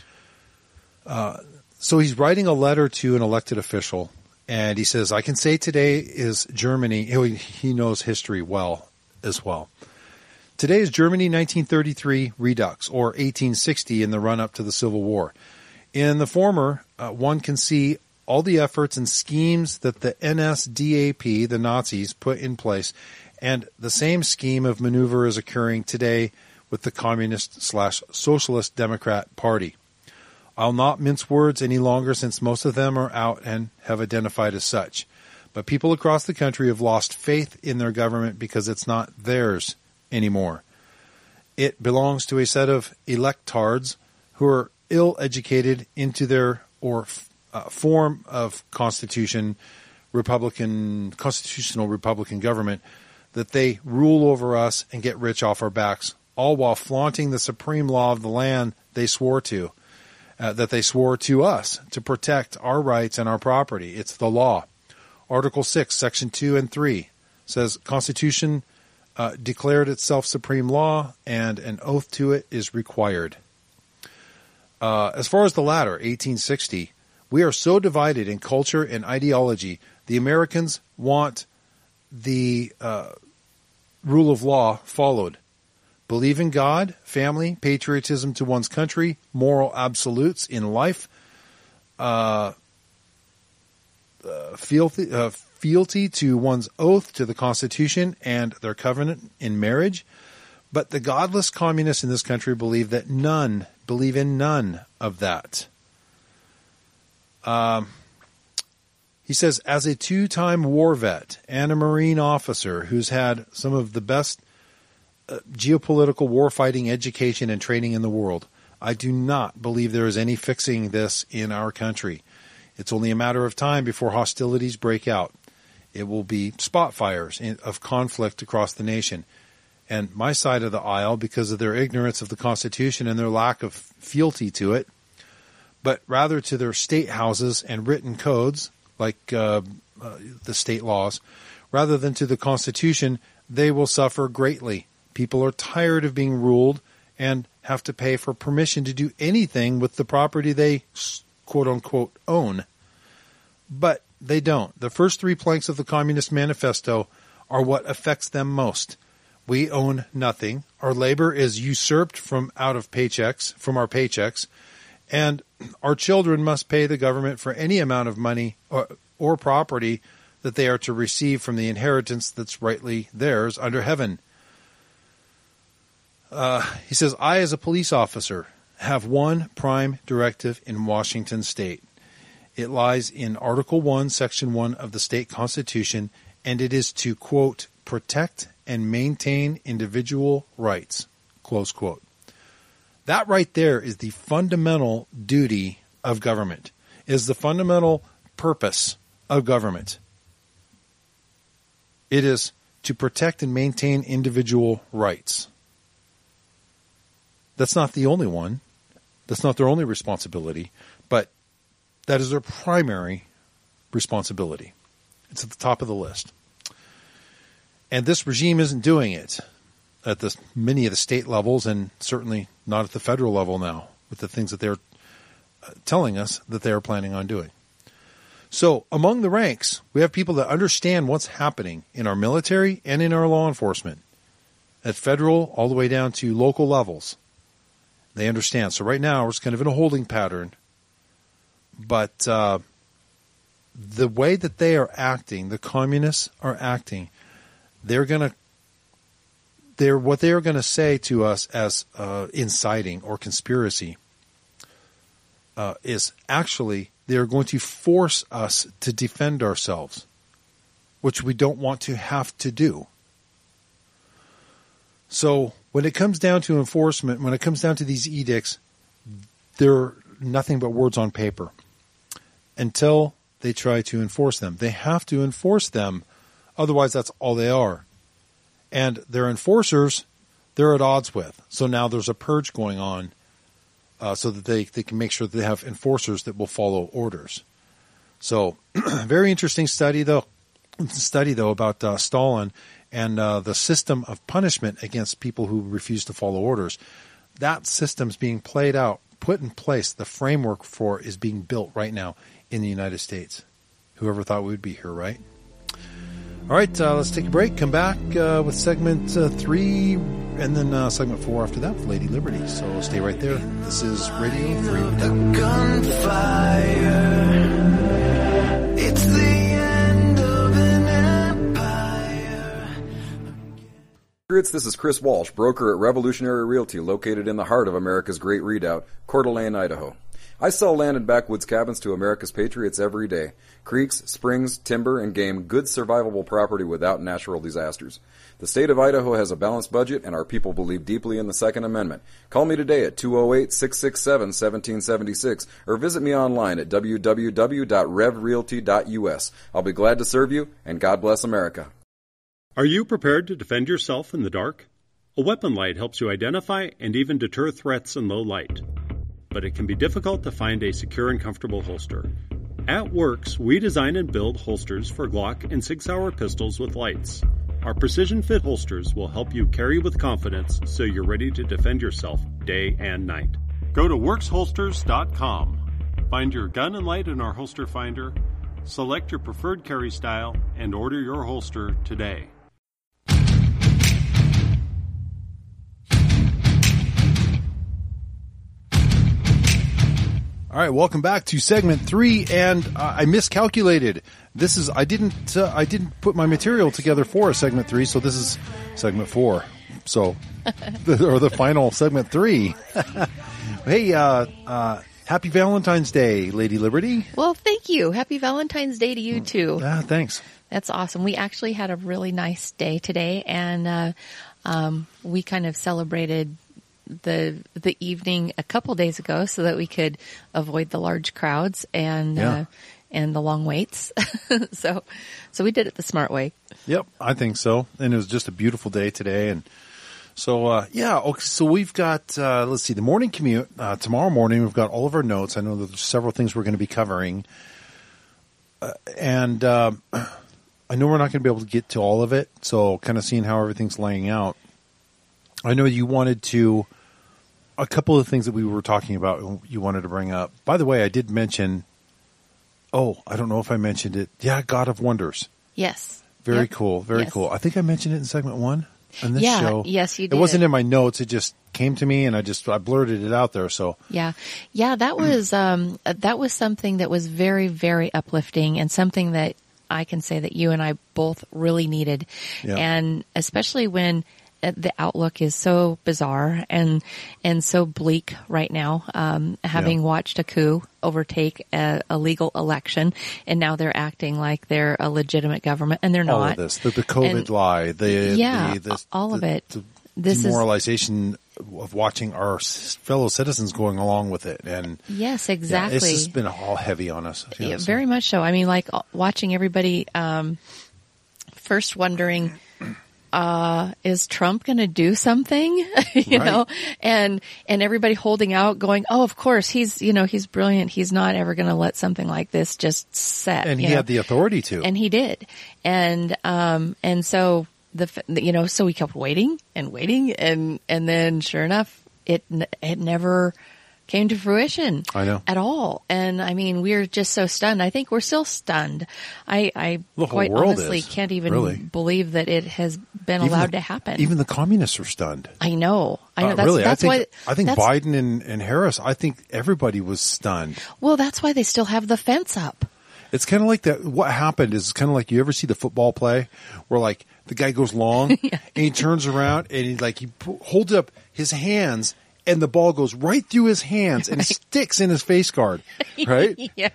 Uh, so he's writing a letter to an elected official. And he says, I can say today is Germany. He knows history well as well. Today is Germany nineteen thirty-three Redux, or eighteen sixty in the run-up to the Civil War. In the former, uh, one can see all the efforts and schemes that the N S D A P, the Nazis, put in place. And the same scheme of maneuver is occurring today with the Communist slash Socialist Democrat Party. I'll not mince words any longer since most of them are out and have identified as such. But people across the country have lost faith in their government because it's not theirs anymore. It belongs to a set of electards who are ill-educated into their or uh, form of constitution, Republican, constitutional Republican government, that they rule over us and get rich off our backs, all while flaunting the supreme law of the land they swore to. Uh, that they swore to us to protect our rights and our property. It's the law. Article six, Section two and three says Constitution uh, declared itself supreme law and an oath to it is required. Uh, as far as the latter, eighteen sixty, We are so divided in culture and ideology. The Americans want the uh, rule of law followed. Believe in God, family, patriotism to one's country, moral absolutes in life, uh, uh, fealty, uh, fealty to one's oath to the Constitution and their covenant in marriage. But the godless communists in this country believe that none, believe in none of that. Um, he says, as a two-time war vet and a Marine officer who's had some of the best uh, geopolitical warfighting education and training in the world, I do not believe there is any fixing this in our country. It's only a matter of time before hostilities break out. It will be spot fires in, of conflict across the nation. And my side of the aisle, because of their ignorance of the Constitution and their lack of fealty to it, but rather to their state houses and written codes, like uh, uh, the state laws, rather than to the Constitution, they will suffer greatly. People are tired of being ruled and have to pay for permission to do anything with the property they quote-unquote own. But they don't. The first three planks of the Communist Manifesto are what affects them most. We own nothing. Our labor is usurped from out of paychecks, from our paychecks, and our children must pay the government for any amount of money or, or property that they are to receive from the inheritance that's rightly theirs under heaven. Uh, he says, I, as a police officer, have one prime directive in Washington State. It lies in Article one, Section one of the state constitution, and it is to, quote, protect and maintain individual rights, close quote. That right there is the fundamental duty of government, is the fundamental purpose of government. It is to protect and maintain individual rights. That's not the only one. That's not their only responsibility, but that is their primary responsibility. It's at the top of the list. And this regime isn't doing it at the, many of the state levels, and certainly not at the federal level now with the things that they're telling us that they are planning on doing. So among the ranks, we have people that understand what's happening in our military and in our law enforcement, at federal all the way down to local levels. They understand. So right now, we're just kind of in a holding pattern. But uh, the way that they are acting, the communists are acting, they're going to, they're what they are going to say to us as uh, inciting or conspiracy uh, is actually they are going to force us to defend ourselves, which we don't want to have to do. So when it comes down to enforcement, when it comes down to these edicts, they're nothing but words on paper until they try to enforce them. They have to enforce them. Otherwise, that's all they are. And their enforcers, they're at odds with. So now there's a purge going on uh, so that they, they can make sure that they have enforcers that will follow orders. So very interesting study, though, study, though, about uh, Stalin and uh, the system of punishment against people who refuse to follow orders. That system's being played out, put in place. The framework for is being built right now in the United States. Whoever thought we would be here, right? All right, uh, let's take a break. Come back uh, with segment uh, three and then uh, segment four after that with Lady Liberty. So stay right there. This is Radio Free Redoubt. Gunfire. It's the end of an empire. This is Chris Walsh, broker at Revolutionary Realty, located in the heart of America's Great Redoubt, Coeur d'Alene, Idaho. I sell land and backwoods cabins to America's patriots every day. Creeks, springs, timber, and game, good survivable property without natural disasters. The state of Idaho has a balanced budget, and our people believe deeply in the Second Amendment. Call me today at two oh eight, six six seven, one seven seven six or visit me online at w w w dot rev realty dot u s. I'll be glad to serve you, and God bless America. Are you prepared to defend yourself in the dark? A weapon light helps you identify and even deter threats in low light. But it can be difficult to find a secure and comfortable holster. At Works, we design and build holsters for Glock and Sig Sauer pistols with lights. Our precision fit holsters will help you carry with confidence so you're ready to defend yourself day and night. Go to works holsters dot com. Find your gun and light in our holster finder, select your preferred carry style, and order your holster today. All right, welcome back to segment three, and uh, I miscalculated. This is I didn't uh, I didn't put my material together for segment three, so this is segment four. So, the, or the final segment three. Hey, uh, uh, happy Valentine's Day, Lady Liberty. Well, thank you. Happy Valentine's Day to you too. Ah, thanks. That's awesome. We actually had a really nice day today, and uh, um, we kind of celebrated the the evening a couple days ago so that we could avoid the large crowds and Yeah. uh, and the long waits. so so we did it the smart way. Yep, I think so. And it was just a beautiful day today, and so uh, yeah. Okay, so we've got uh, let's see, the morning commute uh, tomorrow morning. We've got all of our notes. I know that there's several things we're going to be covering, uh, and um, I know we're not going to be able to get to all of it. So kind of seeing how everything's laying out. I know you wanted to. A couple of things that we were talking about you wanted to bring up. By the way, I did mention, oh, I don't know if I mentioned it. Yeah, God of Wonders. Yes. Very Yep. cool. Very Yes. cool. I think I mentioned it in segment one on this Yeah, show. yes, you It did. wasn't in my notes. It just came to me and I just, I blurted it out there. So Yeah. Yeah, that was um that was something that was very, very uplifting and something that I can say that you and I both really needed. Yeah. And especially when uh, the outlook is so bizarre and and so bleak right now, um having Yeah. watched a coup overtake a, a legal election, and now they're acting like they're a legitimate government, and they're not. all of this, the, the COVID And- lie, the, Yeah, the, the all of the- it. the This is- demoralization of watching our s- fellow citizens going along with it. And Yes, yeah, exactly. it's just been all heavy on us. Yeah, Yeah, so- very much so. I mean, like uh, watching everybody um, first wondering, uh, is Trump going to do something? you Right. know, and and everybody holding out, going, "Oh, of course, he's you know he's brilliant. He's not ever going to let something like this just set." And you he know? had the authority to. and he did, and um, and so the f- you know so we kept waiting and waiting, and and then sure enough, it n- it never came to fruition. I know. At all. And I mean, we're just so stunned. I think we're still stunned. I, I The whole quite world honestly is, can't even really. believe that it has been Even allowed the- to happen. Even the communists are stunned. I know. I know. Uh, that's really, that's I think, why I think that's- Biden and, and Harris, I think everybody was stunned. Well, that's why they still have the fence up. It's kind of like that. What happened is kind of like you ever see the football play where like the guy goes long and he turns around and he like he p- holds up his hands and the ball goes right through his hands and sticks in his face guard, right? Yeah.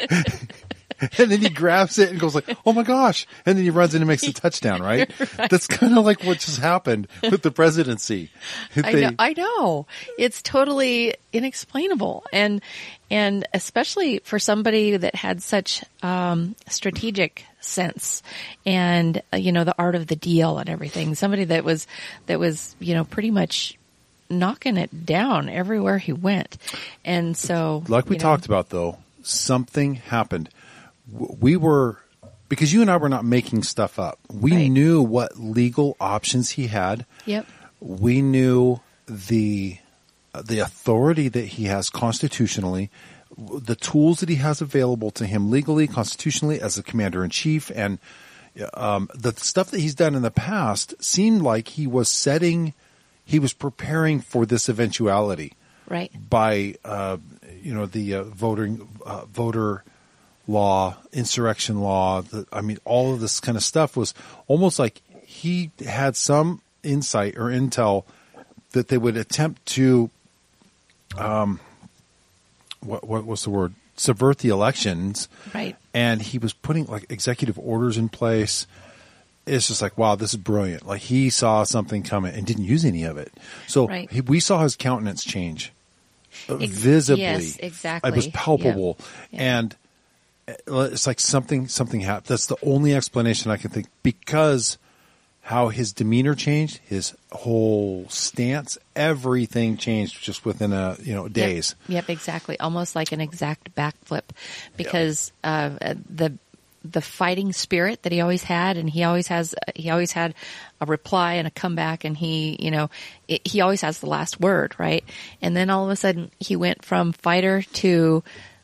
And then he grabs it and goes like, "Oh my gosh!" And then he runs in and makes the touchdown, right? Right. That's kind of like what just happened with the presidency. I They- know, I know. It's totally inexplainable. And, and especially for somebody that had such, um, strategic sense and, uh, you know, the art of the deal and everything. Somebody that was, that was, you know, pretty much knocking it down everywhere he went. And so, like we you know, talked about though, something happened. W- We were, because you and I were not making stuff up. We Right. knew what legal options he had. Yep. We knew the, the authority that he has constitutionally, w- the tools that he has available to him legally, constitutionally as a commander in chief. And, um, the stuff that he's done in the past seemed like he was setting, he was preparing for this eventuality Right. by uh, you know the uh, voting uh, voter law, insurrection law. The, I mean, all of this kind of stuff was almost like he had some insight or intel that they would attempt to, um, what what was the word? Subvert the elections, Right. and he was putting like executive orders in place. It's just like, wow, this is brilliant. Like he saw something coming and didn't use any of it. So Right. he, we saw his countenance change uh, Ex- visibly. yes, exactly. It was palpable. Yeah. Yeah. And uh, it's like something, something happened. That's the only explanation I can think, because how his demeanor changed, his whole stance, everything changed just within a, you know, days. Yep, yep, exactly. Almost like an exact backflip, because uh, the the fighting spirit that he always had, and he always has, he always had a reply and a comeback, and he, you know, it, he always has the last word, right? And then all of a sudden, he went from fighter to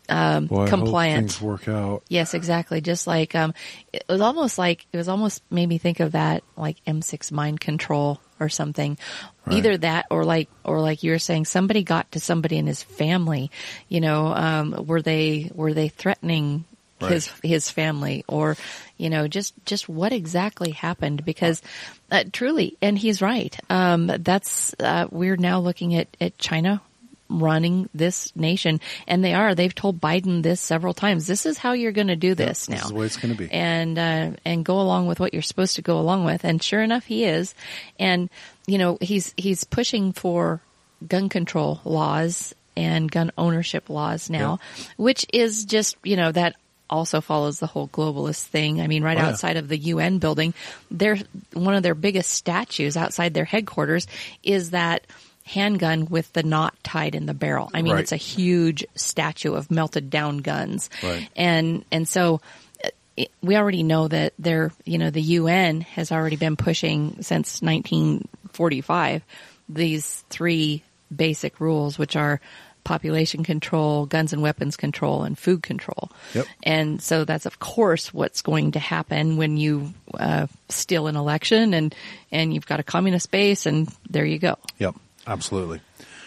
um, Boy, I hope compliant. things work out. Yes, exactly. Just like um, it was almost like it was almost made me think of that like M six mind control or something. Right. Either that or like or like you were saying, somebody got to somebody in his family. You know, um, were they were they threatening Right. his his family, or you know, just just what exactly happened? Because uh, truly, and he's right. Um, that's uh, we're now looking at at China running this nation, and they are. They've told Biden this several times. This is how you're going to do this Yep, now. This is the way it's going to be. And, uh, and go along with what you're supposed to go along with. And sure enough, he is. And, you know, he's, he's pushing for gun control laws and gun ownership laws now, yeah. which is just, you know, that also follows the whole globalist thing. I mean, right oh, yeah. outside of the U N building, they're, one of their biggest statues outside their headquarters is that handgun with the knot tied in the barrel. I mean, right. it's a huge statue of melted down guns. Right. And, and so it, we already know that they're, you know, the U N has already been pushing since nineteen forty-five these three basic rules, which are population control, guns and weapons control, and food control. Yep. And so that's, of course, what's going to happen when you uh, steal an election and, and you've got a communist base, and there you go. Yep. Absolutely.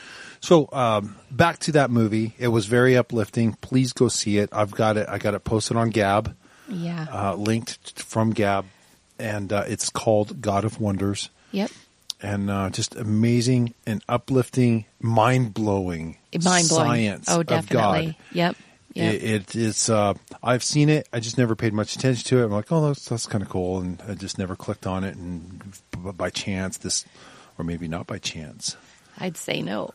So um, back to that movie. It was very uplifting. Please go see it. I've got it. I got it posted on Gab. Yeah. Uh, linked from Gab, and uh, it's called God of Wonders. Yep. And uh, just amazing and uplifting, mind blowing, mind blowing science oh, of definitely. God. Yep. Yep. It, it, it's. Uh, I've seen it. I just never paid much attention to it. I'm like, oh, that's that's kind of cool, and I just never clicked on it. And by chance, this, or maybe not by chance. I'd say no.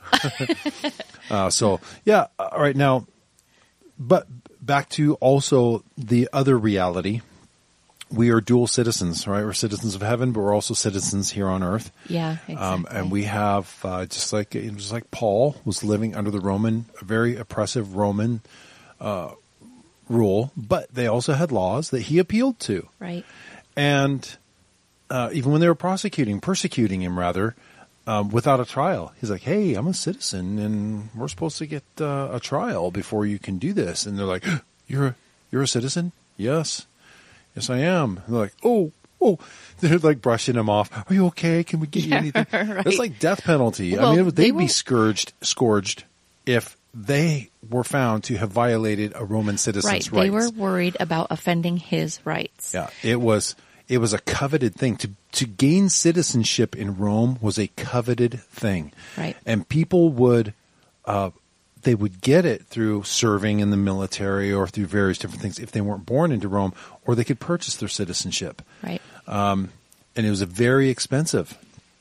uh, so, yeah, all right, now, but back to also the other reality. We are dual citizens, right? We're citizens of heaven, but we're also citizens here on earth. Yeah, exactly. Um, and we have, uh, just like just like Paul was living under the Roman, a very oppressive Roman uh, rule, but they also had laws that he appealed to. Right. And uh, even when they were prosecuting, persecuting him, rather, Um, without a trial. He's like, hey, I'm a citizen and we're supposed to get uh, a trial before you can do this. And they're like, you're a, you're a citizen? Yes. Yes, I am. And they're like, oh, oh, they're like brushing him off. Are you okay? Can we get you anything? Right. It's like death penalty. Well, I mean, they'd they be were... scourged, scourged if they were found to have violated a Roman citizen's right. rights. They were worried about offending his rights. Yeah, it was... It was a coveted thing. To to gain citizenship in Rome was a coveted thing. Right. And people would, uh, they would get it through serving in the military or through various different things if they weren't born into Rome, or they could purchase their citizenship. Right. Um, and it was a very expensive.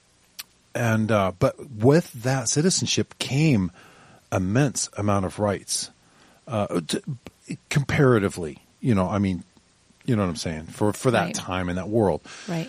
And uh, but with that citizenship came immense amount of rights, uh, to, comparatively. You know, I mean. You know what I'm saying? For for that right. time in that world. Right.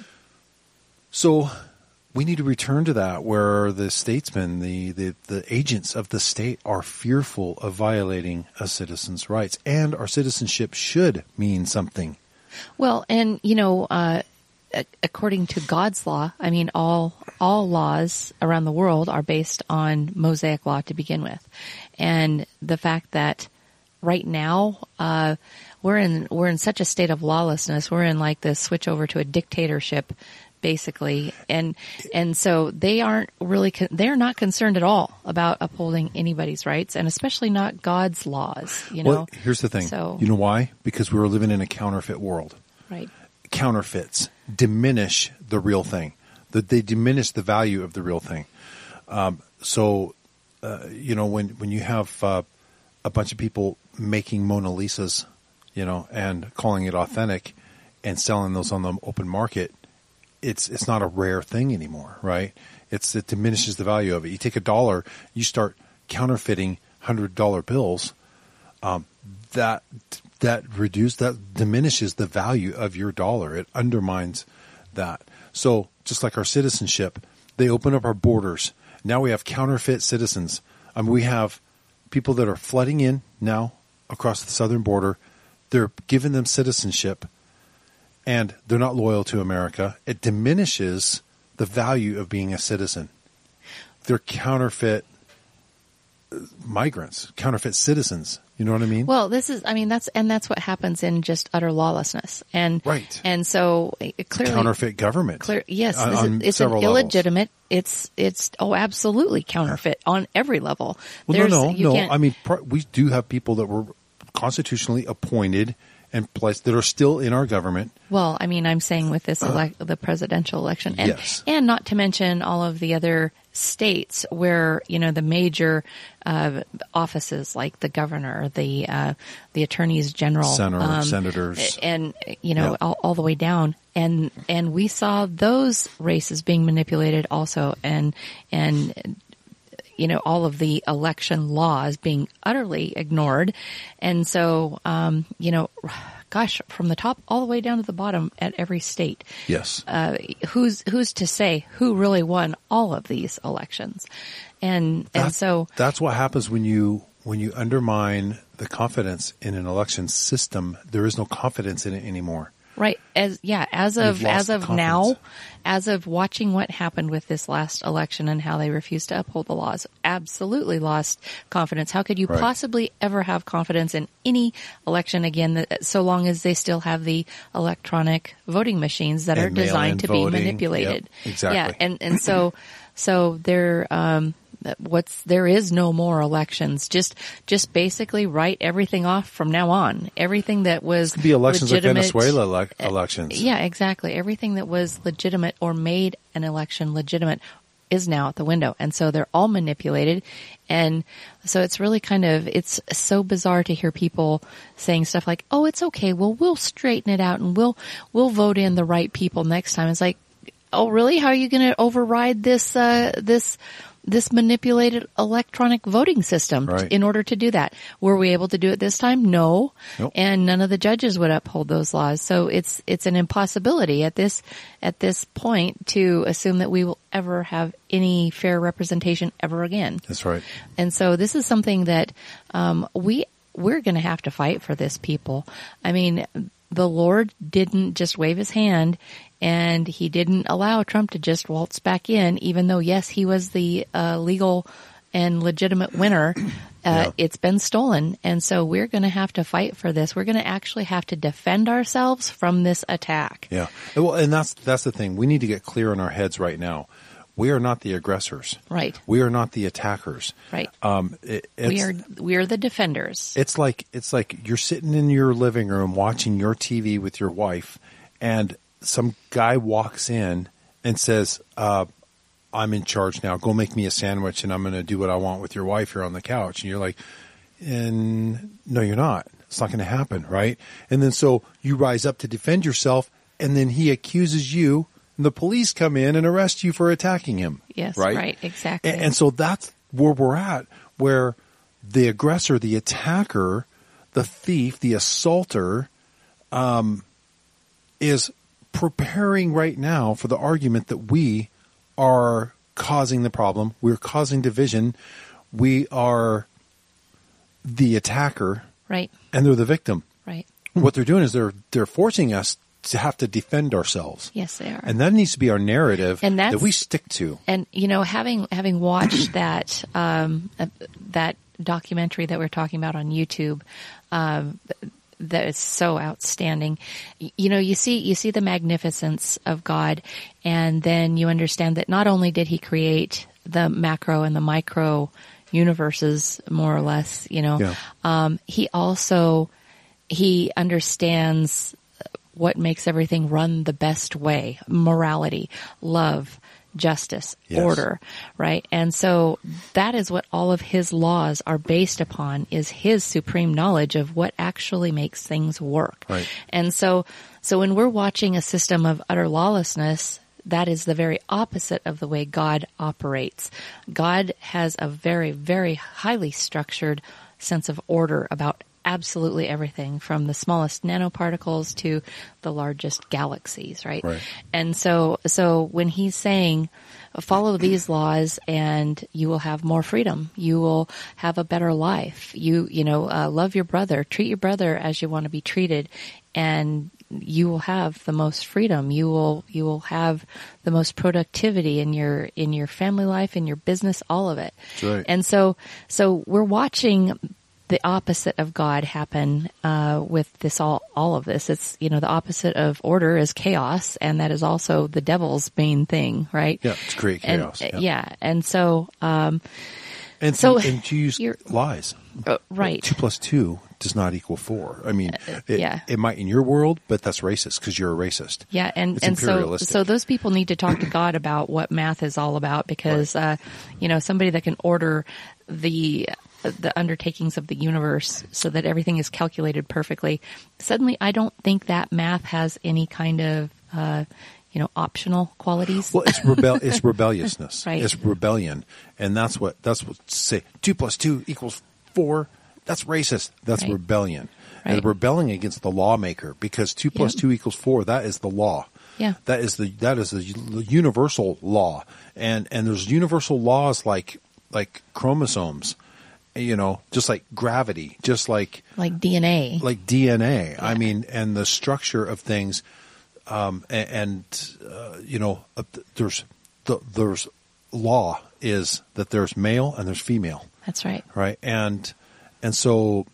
So we need to return to that where the statesmen, the, the, the agents of the state are fearful of violating a citizen's rights. And our citizenship should mean something. Well, and, you know, uh, according to God's law, I mean, all all laws around the world are based on Mosaic law to begin with. And the fact that right now, uh, We're in we're in such a state of lawlessness. We're in like this switch over to a dictatorship, basically, and and so they aren't really con- they're not concerned at all about upholding anybody's rights, and especially not God's laws. You know. Well, here's the thing. So, you know why? Because we were living in a counterfeit world. Right. Counterfeits diminish the real thing. That they diminish the value of the real thing. Um, so, uh, you know, when when you have uh, a bunch of people making Mona Lisas. You know, and calling it authentic and selling those on the open market, it's it's not a rare thing anymore, right? It's it diminishes the value of it. You take a dollar, you start counterfeiting hundred dollar bills, um, that that reduce that diminishes the value of your dollar. It undermines that. So just like our citizenship, they open up our borders. Now we have counterfeit citizens. Um, we have people that are flooding in now across the southern border. They're giving them citizenship, and they're not loyal to America. It diminishes the value of being a citizen. They're counterfeit migrants, counterfeit citizens. You know what I mean? Well, this is, I mean, that's, and that's what happens in just utter lawlessness. And, right. And so it clearly. Counterfeit government. Clear, yes. On, this is, on it's an levels. illegitimate. It's, it's, oh, absolutely counterfeit on every level. Well, There's, no, no, you no. can't- I mean, pr- we do have people that were constitutionally appointed and placed that are still in our government. Well, I mean, I'm saying with this elec the presidential election, and Yes. and not to mention all of the other states where, you know, the major uh, offices like the governor, the uh, the attorneys general, Senator, senators, and you know, Yeah. all, all the way down, and and we saw those races being manipulated also, and and. you know, all of the election laws being utterly ignored. And so, um, you know, gosh, from the top all the way down to the bottom at every state. Yes. Uh, who's, who's to say who really won all of these elections? And, That- and so. That's what happens when you, when you undermine the confidence in an election system. There is no confidence in it anymore. Right. As, yeah, as You've of, lost as of confidence. now, as of watching what happened with this last election and how they refused to uphold the laws, absolutely lost confidence. How could you Right. possibly ever have confidence in any election again, that, so long as they still have the electronic voting machines that And are designed to mail-in be voting. manipulated? Yep, exactly. Yeah. And, and so, so they're, um, what's, there is no more elections. Just, just basically write everything off from now on. Everything that was Be elections like legitimate- Venezuela elec- elections. Yeah, exactly. Everything that was legitimate or made an election legitimate is now out the window. And so they're all manipulated. And so it's really kind of, it's so bizarre to hear people saying stuff like, oh, it's okay. Well, we'll straighten it out and we'll, we'll vote in the right people next time. It's like, oh, really? How are you going to override this, uh, this, this manipulated electronic voting system Right. in order to do that? Were we able to do it this time? No. Nope. And none of the judges would uphold those laws. So it's, it's an impossibility at this, at this point to assume that we will ever have any fair representation ever again. That's right. And so this is something that, um, we, we're going to have to fight for this, people. I mean, the Lord didn't just wave his hand and he didn't allow Trump to just waltz back in, even though, yes, he was the uh, legal and legitimate winner. Uh, Yeah. It's been stolen. And so we're going to have to fight for this. We're going to actually have to defend ourselves from this attack. Yeah. Well, and that's, that's the thing. We need to get clear in our heads right now. We are not the aggressors. Right. We are not the attackers. Right. Um, it, it's, We are, we are the defenders. It's like, it's like you're sitting in your living room watching your T V with your wife and some guy walks in and says, uh, I'm in charge now. Go make me a sandwich and I'm going to do what I want with your wife here on the couch. And you're like, and no, you're not. It's not going to happen. Right. And then so you rise up to defend yourself and then he accuses you and the police come in and arrest you for attacking him. Yes. Right. Right. Exactly. And, and so that's where we're at, where the aggressor, the attacker, the thief, the assaulter, um, is preparing right now for the argument that we are causing the problem. We're causing division. We are the attacker. Right. And they're the victim. Right. What they're doing is they're, they're forcing us to have to defend ourselves. Yes, they are. And that needs to be our narrative And that's- that we stick to. And you know, having having watched that um, uh, that documentary that we're talking about on YouTube, um, that is so outstanding. Y- You know, you see you see the magnificence of God, and then you understand that not only did He create the macro and the micro universes, more or less, you know, Yeah. um, He also He understands what makes everything run the best way: morality, love, justice, Yes. order, right? And so that is what all of his laws are based upon, is his supreme knowledge of what actually makes things work. Right. And so, so when we're watching a system of utter lawlessness, that is the very opposite of the way God operates. God has a very, very highly structured sense of order about absolutely everything, from the smallest nanoparticles to the largest galaxies, right? Right. And so, so when he's saying, follow these laws and you will have more freedom, you will have a better life, you, you know, uh, love your brother, treat your brother as you want to be treated, and you will have the most freedom. You will you will have the most productivity in your in your family life, in your business, all of it. That's right. And so so we're watching the opposite of God happen uh, with this all all of this. It's, you know, the opposite of order is chaos, and that is also the devil's main thing, right? Yeah, it's create chaos. And, yeah. yeah, and so um, and so to, and to use lies, uh, right? Two plus two does not equal four. I mean, it, yeah. it might in your world, but that's racist because you're a racist. Yeah, and it's and so imperialistic. so those people need to talk to God about what math is all about, because Right. uh, you know, somebody that can order the the undertakings of the universe so that everything is calculated perfectly. Suddenly, I don't think that math has any kind of uh, you know, optional qualities. Well, it's rebel. It's rebelliousness. Right. It's rebellion, and that's what that's what say two plus two equals four. That's racist. That's Right. rebellion, Right. and rebelling against the lawmaker, because two plus Yep. two equals four. That is the law. Yeah. That is the that is the universal law, and and there's universal laws like like chromosomes, you know, just like gravity, just like Like D N A. like D N A. I mean, and the structure of things, um, and, and uh, you know, uh, there's the, there's law is that there's male and there's female, That's right. right? And and so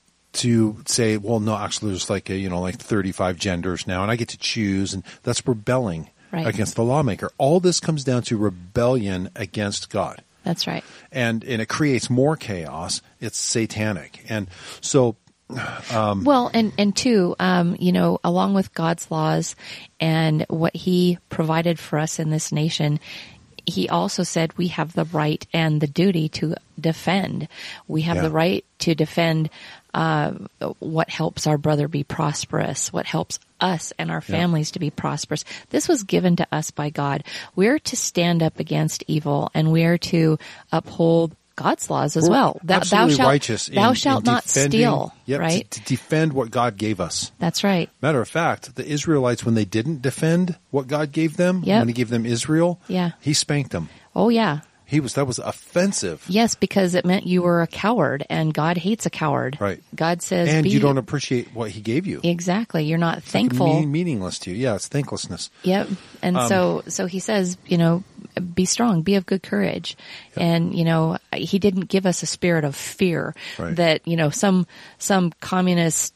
to say, well, no, actually, there's like a, you know, like thirty-five genders now, and I get to choose, and that's rebelling Right. against the lawmaker. All this comes down to rebellion against God. That's right. And and it creates more chaos. It's satanic. And so um Well, and, and two, um, you know, along with God's laws and what he provided for us in this nation, he also said we have the right and the duty to defend. We have Yeah. the right to defend uh, what helps our brother be prosperous, what helps us and our families to be prosperous. This was given to us by God. We're to stand up against evil, and we are to uphold God's laws as We're well. Thou, thou absolutely shalt, righteous thou in- shalt in not defending- steal, yep, right? to, to defend what God gave us. That's right. Matter of fact, the Israelites, when they didn't defend what God gave them, Yep. when he gave them Israel, Yeah. he spanked them. Oh, yeah. He was that was offensive. Yes, because it meant you were a coward, and God hates a coward. Right. God says, And be, you don't appreciate what he gave you. exactly. You're not It's like thankful. mean- meaningless to you. Yeah, it's thanklessness. Yep. And Um, so, so he says, you know, be strong, be of good courage. And, you know, he didn't give us a spirit of fear Right. that, you know, some, some communist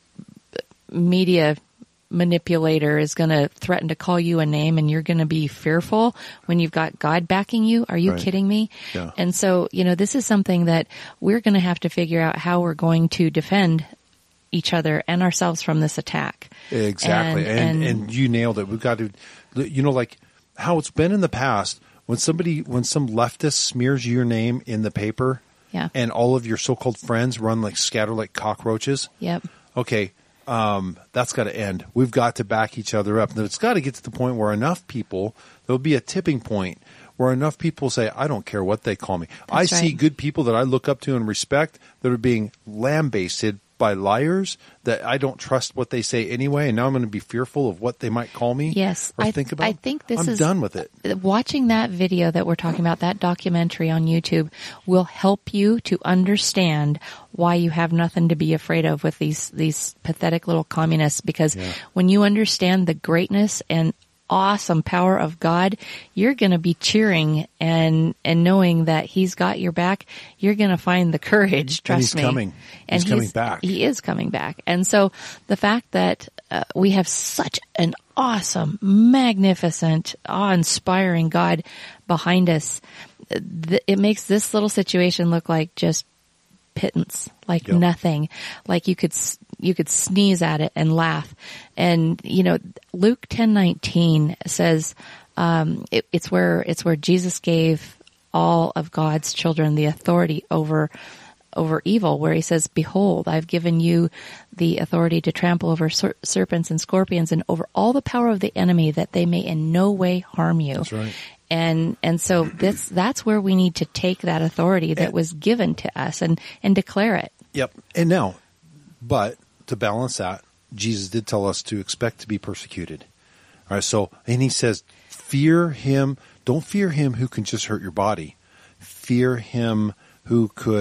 media manipulator is going to threaten to call you a name and you're going to be fearful when you've got God backing you. Are you Right. kidding me? Yeah. And so, you know, this is something that we're going to have to figure out how we're going to defend each other and ourselves from this attack. Exactly. And, and, and- you nailed it. We've got to, you know, like how it's been in the past when somebody, when some leftist smears your name in the paper Yeah. and all of your so-called friends run like scatter like cockroaches. Yep. Okay. Um, that's got to end. We've got to back each other up. And it's got to get to the point where enough people, there'll be a tipping point where enough people say, I don't care what they call me. I That's see right. good people that I look up to and respect that are being lambasted by liars that I don't trust what they say anyway. And now I'm going to be fearful of what they might call me. Yes. Or I, think about. I think this I'm is done with it. Watching that video that we're talking about, that documentary on YouTube, will help you to understand why you have nothing to be afraid of with these, these pathetic little communists. Because Yeah. when you understand the greatness and awesome power of God, you're going to be cheering and, and knowing that he's got your back. You're going to find the courage. Trust he's me. coming. And He's coming back. He is coming back. And so the fact that uh, we have such an awesome, magnificent, awe-inspiring God behind us, th- it makes this little situation look like just pittance, like Yep. nothing, like you could s- you could sneeze at it and laugh. And you know, Luke ten nineteen says um, it, it's where it's where Jesus gave all of God's children the authority over over evil, where he says, "Behold, I've given you the authority to trample over ser- serpents and scorpions and over all the power of the enemy, that they may in no way harm you." That's right. And and so this that's where we need to take that authority that was given to us and and declare it. Yep. And now, but to balance that, Jesus did tell us to expect to be persecuted. All right. So, and he says, fear him. Don't fear him who can just hurt your body. Fear him who could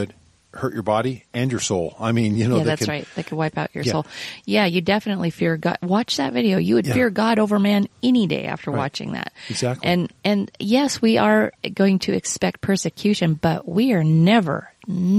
hurt your body and your soul. I mean, you know, yeah, they that's can, right. They could wipe out your Yeah. soul. Yeah, you definitely fear God. Watch that video. You would Yeah. fear God over man any day after Right. watching that. Exactly. And and yes, we are going to expect persecution, but we are never,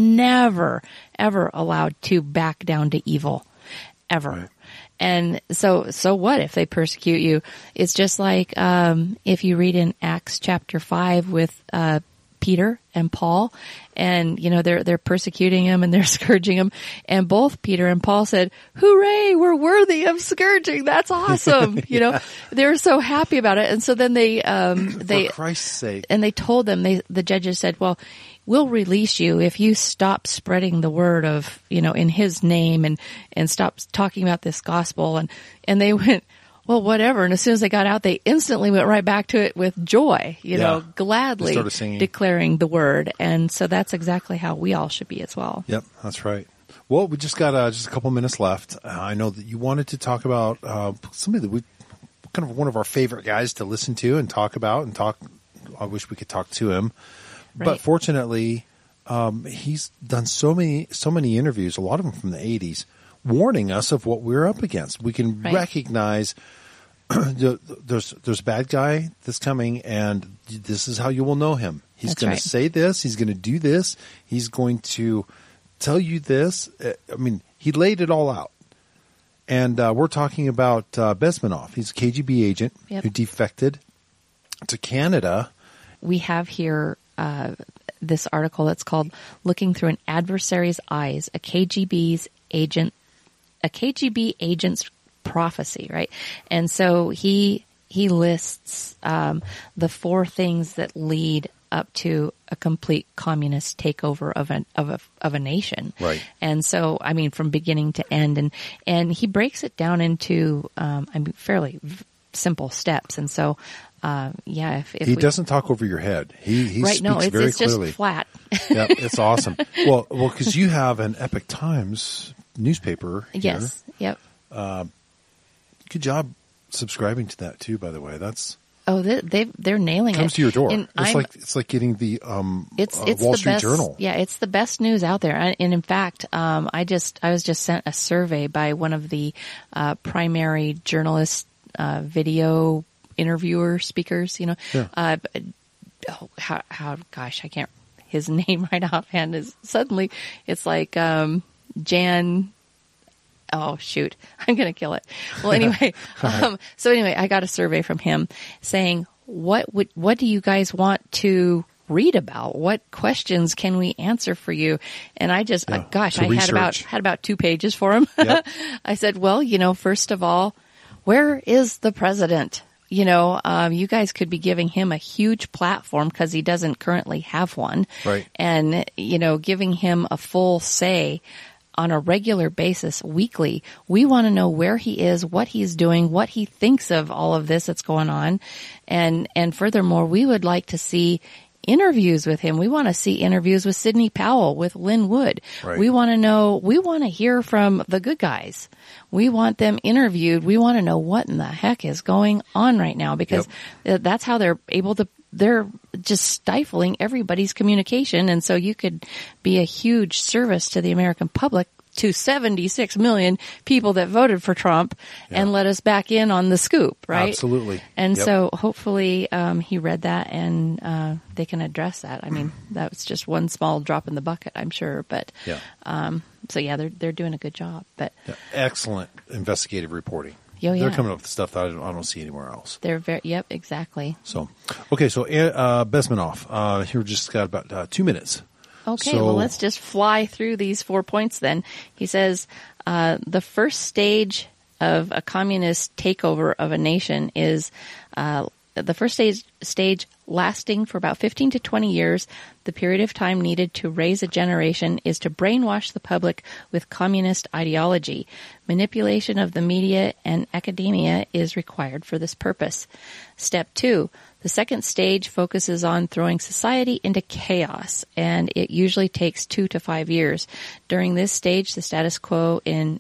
never, ever allowed to back down to evil, ever. Right. And so, so what if they persecute you? It's just like um, if you read in Acts chapter five with uh, Peter and Paul, and you know they're they're persecuting him and they're scourging him, and both Peter and Paul said, "Hooray, we're worthy of scourging! That's awesome!" Yeah. You know, they were so happy about it, and so then they um they for Christ's sake, and they told them they the judges said, "Well, we'll release you if you stop spreading the word of, you know, in his name and, and stop talking about this gospel." And, and they went, well, whatever. And as soon as they got out, they instantly went right back to it with joy, you Yeah. know, They gladly started singing. declaring the word. And so that's exactly how we all should be as well. Yep, that's right. Well, we just got uh, just a couple minutes left. Uh, I know that you wanted to talk about uh, somebody that we kind of one of our favorite guys to listen to and talk about and talk. I wish we could talk to him. But Right. fortunately, um, he's done so many so many interviews, a lot of them from the eighties, warning us of what we're up against. We can Right. recognize the- there's there's a bad guy that's coming, and this is how you will know him. He's That's going right. to say this. He's going to do this. He's going to tell you this. Uh, I mean, he laid it all out. And uh, we're talking about uh, Bezmenov. He's a K G B agent Yep. who defected to Canada. We have here uh, this article that's called "Looking Through an Adversary's Eyes: A K G B's Agent, a K G B Agent's Prophecy." Right, and so he he lists um, the four things that lead up to a complete communist takeover of an of a of a nation. Right. And so, I mean, from beginning to end, and and he breaks it down into um, I mean, fairly v- simple steps. And so. Uh, yeah, if, if He we, doesn't talk over your head. He he right, speaks no, it's, very it's clearly. just flat. Yeah, it's awesome. Well, well, because you have an Epic Times newspaper. Here. Yes, yep. Good job subscribing to that too. By the way, that's Oh, they, they they're nailing comes it. to your door. And It's I'm- like it's like getting the um It's uh, it's Wall the Street best, Journal. Yeah, it's the best news out there. And, and in fact, um, I just I was just sent a survey by one of the uh, primary journalist uh, video interviewer speakers. You know, Yeah. uh, oh, how how gosh, I can't. His name right offhand is suddenly it's like um, Jan. Oh shoot, I'm gonna kill it. Well, anyway, um, so anyway, I got a survey from him saying, what would, what do you guys want to read about? What questions can we answer for you? And I just, Yeah, uh, gosh, to I had about, research. had about two pages for him. Yep. I said, well, you know, first of all, where is the president? You know, um, you guys could be giving him a huge platform because he doesn't currently have one. Right. And, you know, giving him a full say on a regular basis, weekly. We want to know where he is, what he's doing, what he thinks of all of this that's going on. And, and furthermore, we would like to see interviews with him. We want to see interviews with Sidney Powell, with Lynn Wood. Right. We want to know, we want to hear from the good guys. We want them interviewed. We want to know what in the heck is going on right now, because Yep. that's how they're able to, they're just stifling everybody's communication. And so you could be a huge service to the American public, to seventy-six million people that voted for Trump, Yeah. and let us back in on the scoop, right? Absolutely. And Yep. so hopefully um, he read that and uh, they can address that. I mean, that was just one small drop in the bucket, I'm sure. But Yeah. um, so yeah, they're they're doing a good job. But Yeah. Excellent investigative reporting. Oh, yeah. They're coming up with stuff that I don't, I don't see anywhere else. they're very yep, exactly. So, okay, so uh, Bezmenov, uh, here we just got about uh, two minutes. Okay, So- well, let's just fly through these four points then. He says uh, the first stage of a communist takeover of a nation is uh, the first stage, stage lasting for about fifteen to twenty years. The period of time needed to raise a generation is to brainwash the public with communist ideology. Manipulation of the media and academia is required for this purpose. Step two. The second stage focuses on throwing society into chaos, and it usually takes two to five years. During this stage, the status quo in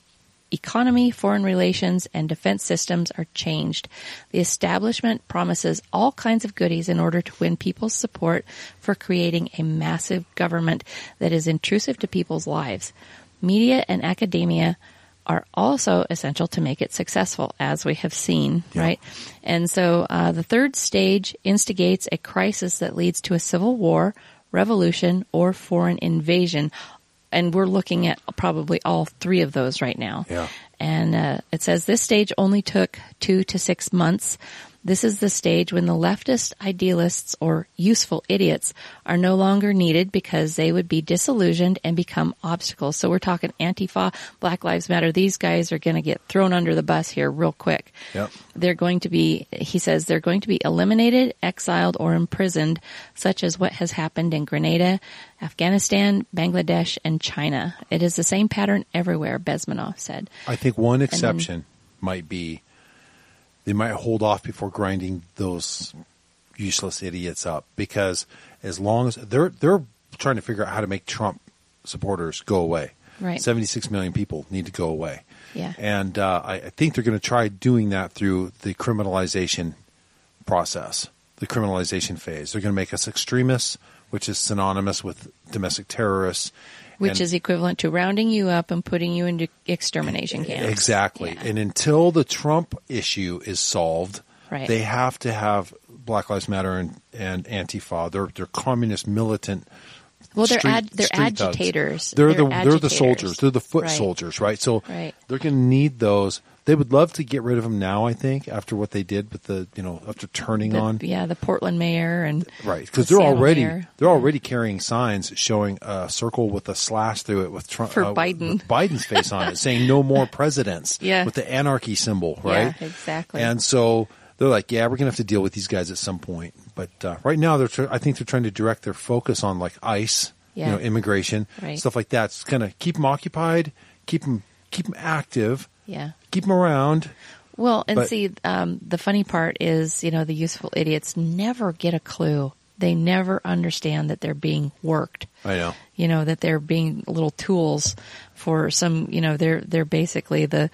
economy, foreign relations, and defense systems are changed. The establishment promises all kinds of goodies in order to win people's support for creating a massive government that is intrusive to people's lives. Media and academia are also essential to make it successful, as we have seen, yeah. right? And so uh, the third stage instigates a crisis that leads to a civil war, revolution, or foreign invasion. And we're looking at probably all three of those right now. Yeah. And uh, it says this stage only took two to six months. This is the stage when the leftist idealists or useful idiots are no longer needed because they would be disillusioned and become obstacles. So we're talking Antifa, Black Lives Matter. These guys are going to get thrown under the bus here real quick. Yep. They're going to be, he says, they're going to be eliminated, exiled, or imprisoned, such as what has happened in Grenada, Afghanistan, Bangladesh, and China. It is the same pattern everywhere, Bezmenov said. I think one exception then, might be they might hold off before grinding those useless idiots up, because as long as they're they're trying to figure out how to make Trump supporters go away. Right. seventy-six million people need to go away. Yeah. And uh, I, I think they're going to try doing that through the criminalization process, the criminalization phase. They're going to make us extremists, which is synonymous with domestic terrorists. Which and, is equivalent to rounding you up and putting you into extermination camps. Exactly. Yeah. And until the Trump issue is solved, right. they have to have Black Lives Matter and, and Antifa. They're, they're communist militant. Well, they're street, ad, they're street agitators. They're, they're the agitators. they're the soldiers. They're the foot right. soldiers, right? So right. they're going to need those. They would love to get rid of them now, I think, after what they did with the, you know, after turning the, on. Yeah, the Portland mayor and right, because the they're Seattle already mayor. they're already carrying signs showing a circle with a slash through it with Trump for uh, Biden, with Biden's face on it, saying "No more presidents." Yeah, with the anarchy symbol, right? Yeah, exactly. And so they're like, "Yeah, we're gonna have to deal with these guys at some point." But uh, right now, they're tr- I think they're trying to direct their focus on like ICE, yeah. you know, immigration, right. stuff like that. It's gonna keep them occupied, keep them keep them active, yeah, keep them around. Well, and but, see, um, the funny part is, you know, the useful idiots never get a clue. They never understand that they're being worked. I know. You know, that they're being little tools for some, you know, they're, they're basically the,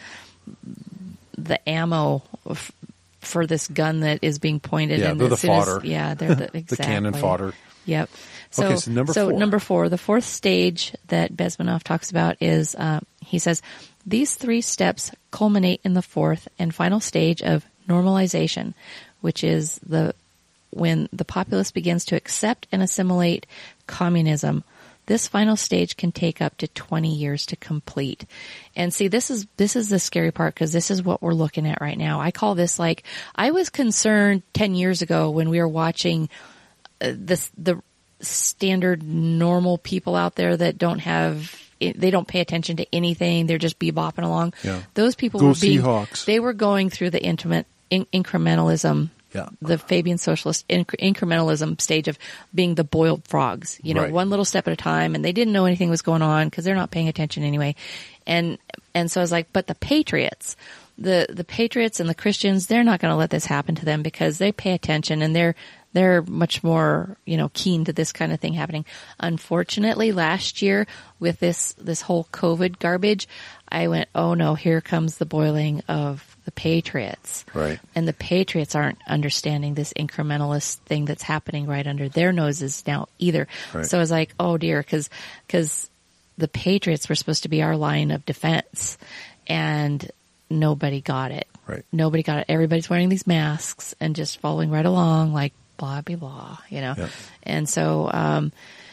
the ammo f- for this gun that is being pointed. Yeah, and they're the fodder. As, yeah, they're the, exactly. the cannon fodder. Yep. So, okay, so number so four. number four, the fourth stage that Bezmenov talks about is, uh, he says, these three steps culminate in the fourth and final stage of normalization, which is the when the populace begins to accept and assimilate communism. This final stage can take up to twenty years to complete. And see, this is this is the scary part, because this is what we're looking at right now. I call this like, I was concerned ten years ago when we were watching uh, this the standard normal people out there that don't have they don't pay attention to anything. They're just bebopping along. Yeah. Those people Go were being, Seahawks. they were going through the intimate in, incrementalism, yeah. the Fabian socialist inc- incrementalism stage of being the boiled frogs, you know, right. one little step at a time. And they didn't know anything was going on because they're not paying attention anyway. And, and so I was like, but the patriots, the, the patriots and the Christians, they're not going to let this happen to them because they pay attention and they're, they're much more, you know, keen to this kind of thing happening. Unfortunately, last year with this, this whole COVID garbage, I went, oh no, here comes the boiling of the patriots. Right. And the patriots aren't understanding this incrementalist thing that's happening right under their noses now either. Right. So I was like, oh dear, cause, cause the patriots were supposed to be our line of defense and nobody got it. Right. Nobody got it. Everybody's wearing these masks and just following right along like, blah, blah, blah, you know? Yep. And so, um,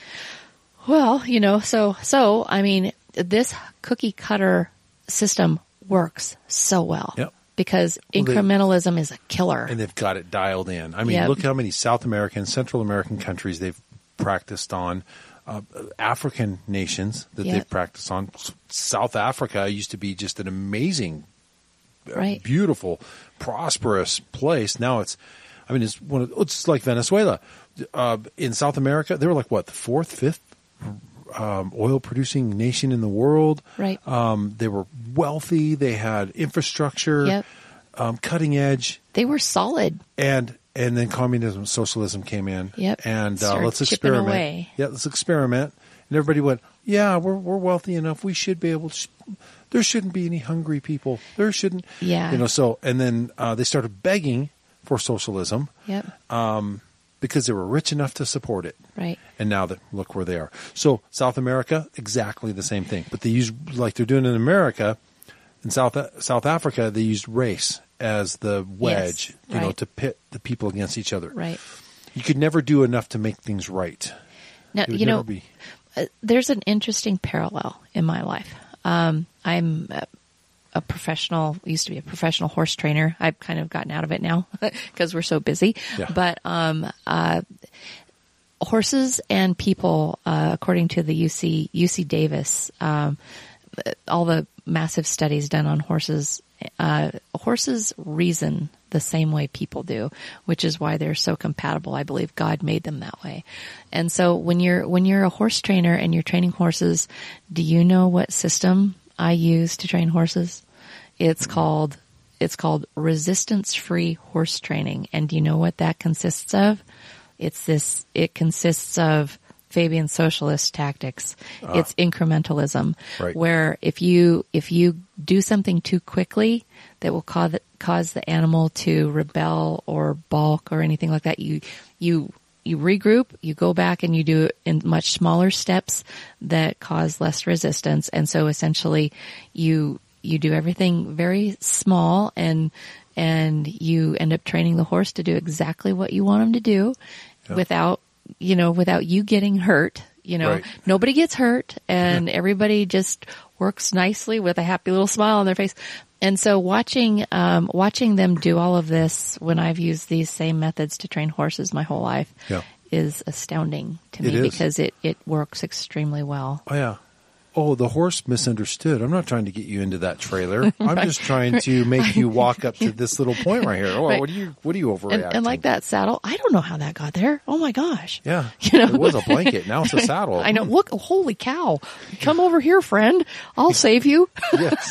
well, you know, so, so, I mean, this cookie cutter system works so well. Yep. Because well, incrementalism is a killer. And they've got it dialed in. I mean, yep. look how many South American, Central American countries they've practiced on. Uh, African nations that yep. they've practiced on. South Africa used to be just an amazing, right. uh, beautiful, prosperous place. Now it's, I mean, it's one of, it's like Venezuela. Uh, in South America, they were like what, the fourth, fifth um, oil producing nation in the world. Right. Um, they were wealthy. They had infrastructure, yep. um, cutting edge. They were solid. And and then communism, socialism came in. Yep. And uh, let's chipping experiment. away. Yeah, let's experiment. And everybody went, yeah, we're we're wealthy enough. We should be able to there shouldn't be any hungry people. There shouldn't, Yeah. you know, so, and then, uh, they started begging for socialism. Yep. Um, because they were rich enough to support it. Right. And now that, look where they are. So South America, exactly the same thing. But they use, like they're doing in America, in South, South Africa, they used race as the wedge, Yes, you know, right. to pit the people against each other. Right. You could never do enough to make things right. Now, It would you know, never be. uh, there's an interesting parallel in my life. Um, I'm a, a professional, used to be a professional horse trainer. I've kind of gotten out of it now because we're so busy. Yeah. But um, uh, horses and people, uh, according to the U C U C Davis, um, all the massive studies done on horses, uh, horses reason the same way people do, which is why they're so compatible. I believe God made them that way. And so when you're, when you're a horse trainer and you're training horses, do you know what system I use to train horses? It's called, it's called resistance-free horse training. And do you know what that consists of? It's this, it consists of Fabian socialist tactics. Ah. It's incrementalism, Right. where if you, if you do something too quickly that will cause, cause the animal to rebel or balk or anything like that, you, you, you regroup, you go back and you do it in much smaller steps that cause less resistance. And so essentially you, you do everything very small and, and you end up training the horse to do exactly what you want him to do Yeah. without, you know, without you getting hurt. You know, Right. nobody gets hurt and everybody just works nicely with a happy little smile on their face. And so watching, um, watching them do all of this when I've used these same methods to train horses my whole life Yeah. is astounding to It me is. because it, it works extremely well. Oh, yeah. Oh, the horse misunderstood. I'm not trying to get you into that trailer. I'm just trying to make you walk up to this little point right here. Oh, Right. what are you, what are you And, overreacting? and like that saddle, I don't know how that got there. Oh my gosh. Yeah. You know? It was a blanket. Now it's a saddle. I know. Look, holy cow. Come over here, friend. I'll save you. Yes.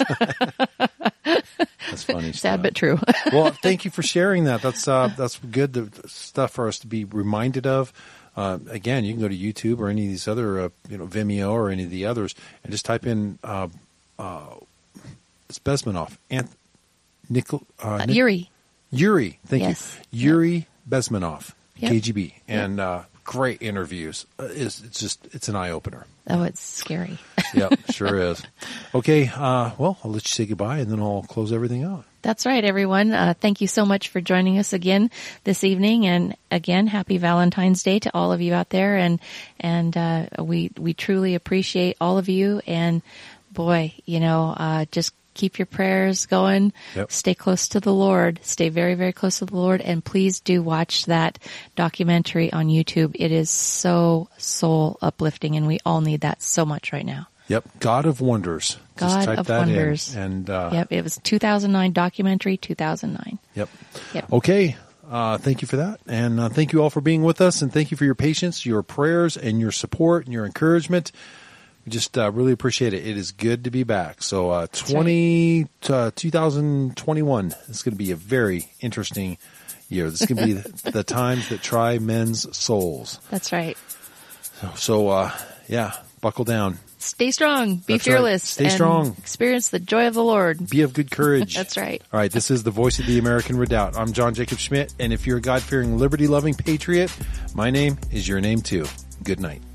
That's funny. Sad stuff. but true. Well, thank you for sharing that. That's, uh, that's good to, stuff for us to be reminded of. Uh, again, you can go to YouTube or any of these other, uh, you know, Vimeo or any of the others and just type in, uh, uh, it's Bezmenov. Anth- Nicol, uh, Uh, Nic- Yuri. Yuri. Thank Yes. you. Yuri Bezmenov, Yep. K G B. And, uh, great interviews. Uh, it's, it's just, it's an eye opener. Oh, it's scary. Yep, sure is. Okay. Uh, well, I'll let you say goodbye and then I'll close everything out. That's right, everyone. Uh, thank you so much for joining us again this evening. And again, happy Valentine's Day to all of you out there. And, and, uh, we, we truly appreciate all of you. And boy, you know, uh, just keep your prayers going. Yep. Stay close to the Lord. Stay very, very close to the Lord. And please do watch that documentary on YouTube. It is so soul uplifting and we all need that so much right now. Yep. God of Wonders. Just God type of that Wonders. in. And, uh, Yep. It was two thousand nine documentary, two thousand nine. Yep. Yep. Okay. Uh, thank you for that. And uh, thank you all for being with us. And thank you for your patience, your prayers, and your support and your encouragement. We just uh, really appreciate it. It is good to be back. So uh, twenty, uh, twenty twenty-one is going to be a very interesting year. This is going to be the, the times that try men's souls. That's right. So, so uh, yeah, buckle down. Stay strong. Be That's right. fearless. Stay and strong. Experience the joy of the Lord. Be of good courage. That's right. All right, this is the voice of the American Redoubt. I'm John Jacob Schmidt, and if you're a God-fearing, liberty-loving patriot, my name is your name too. Good night.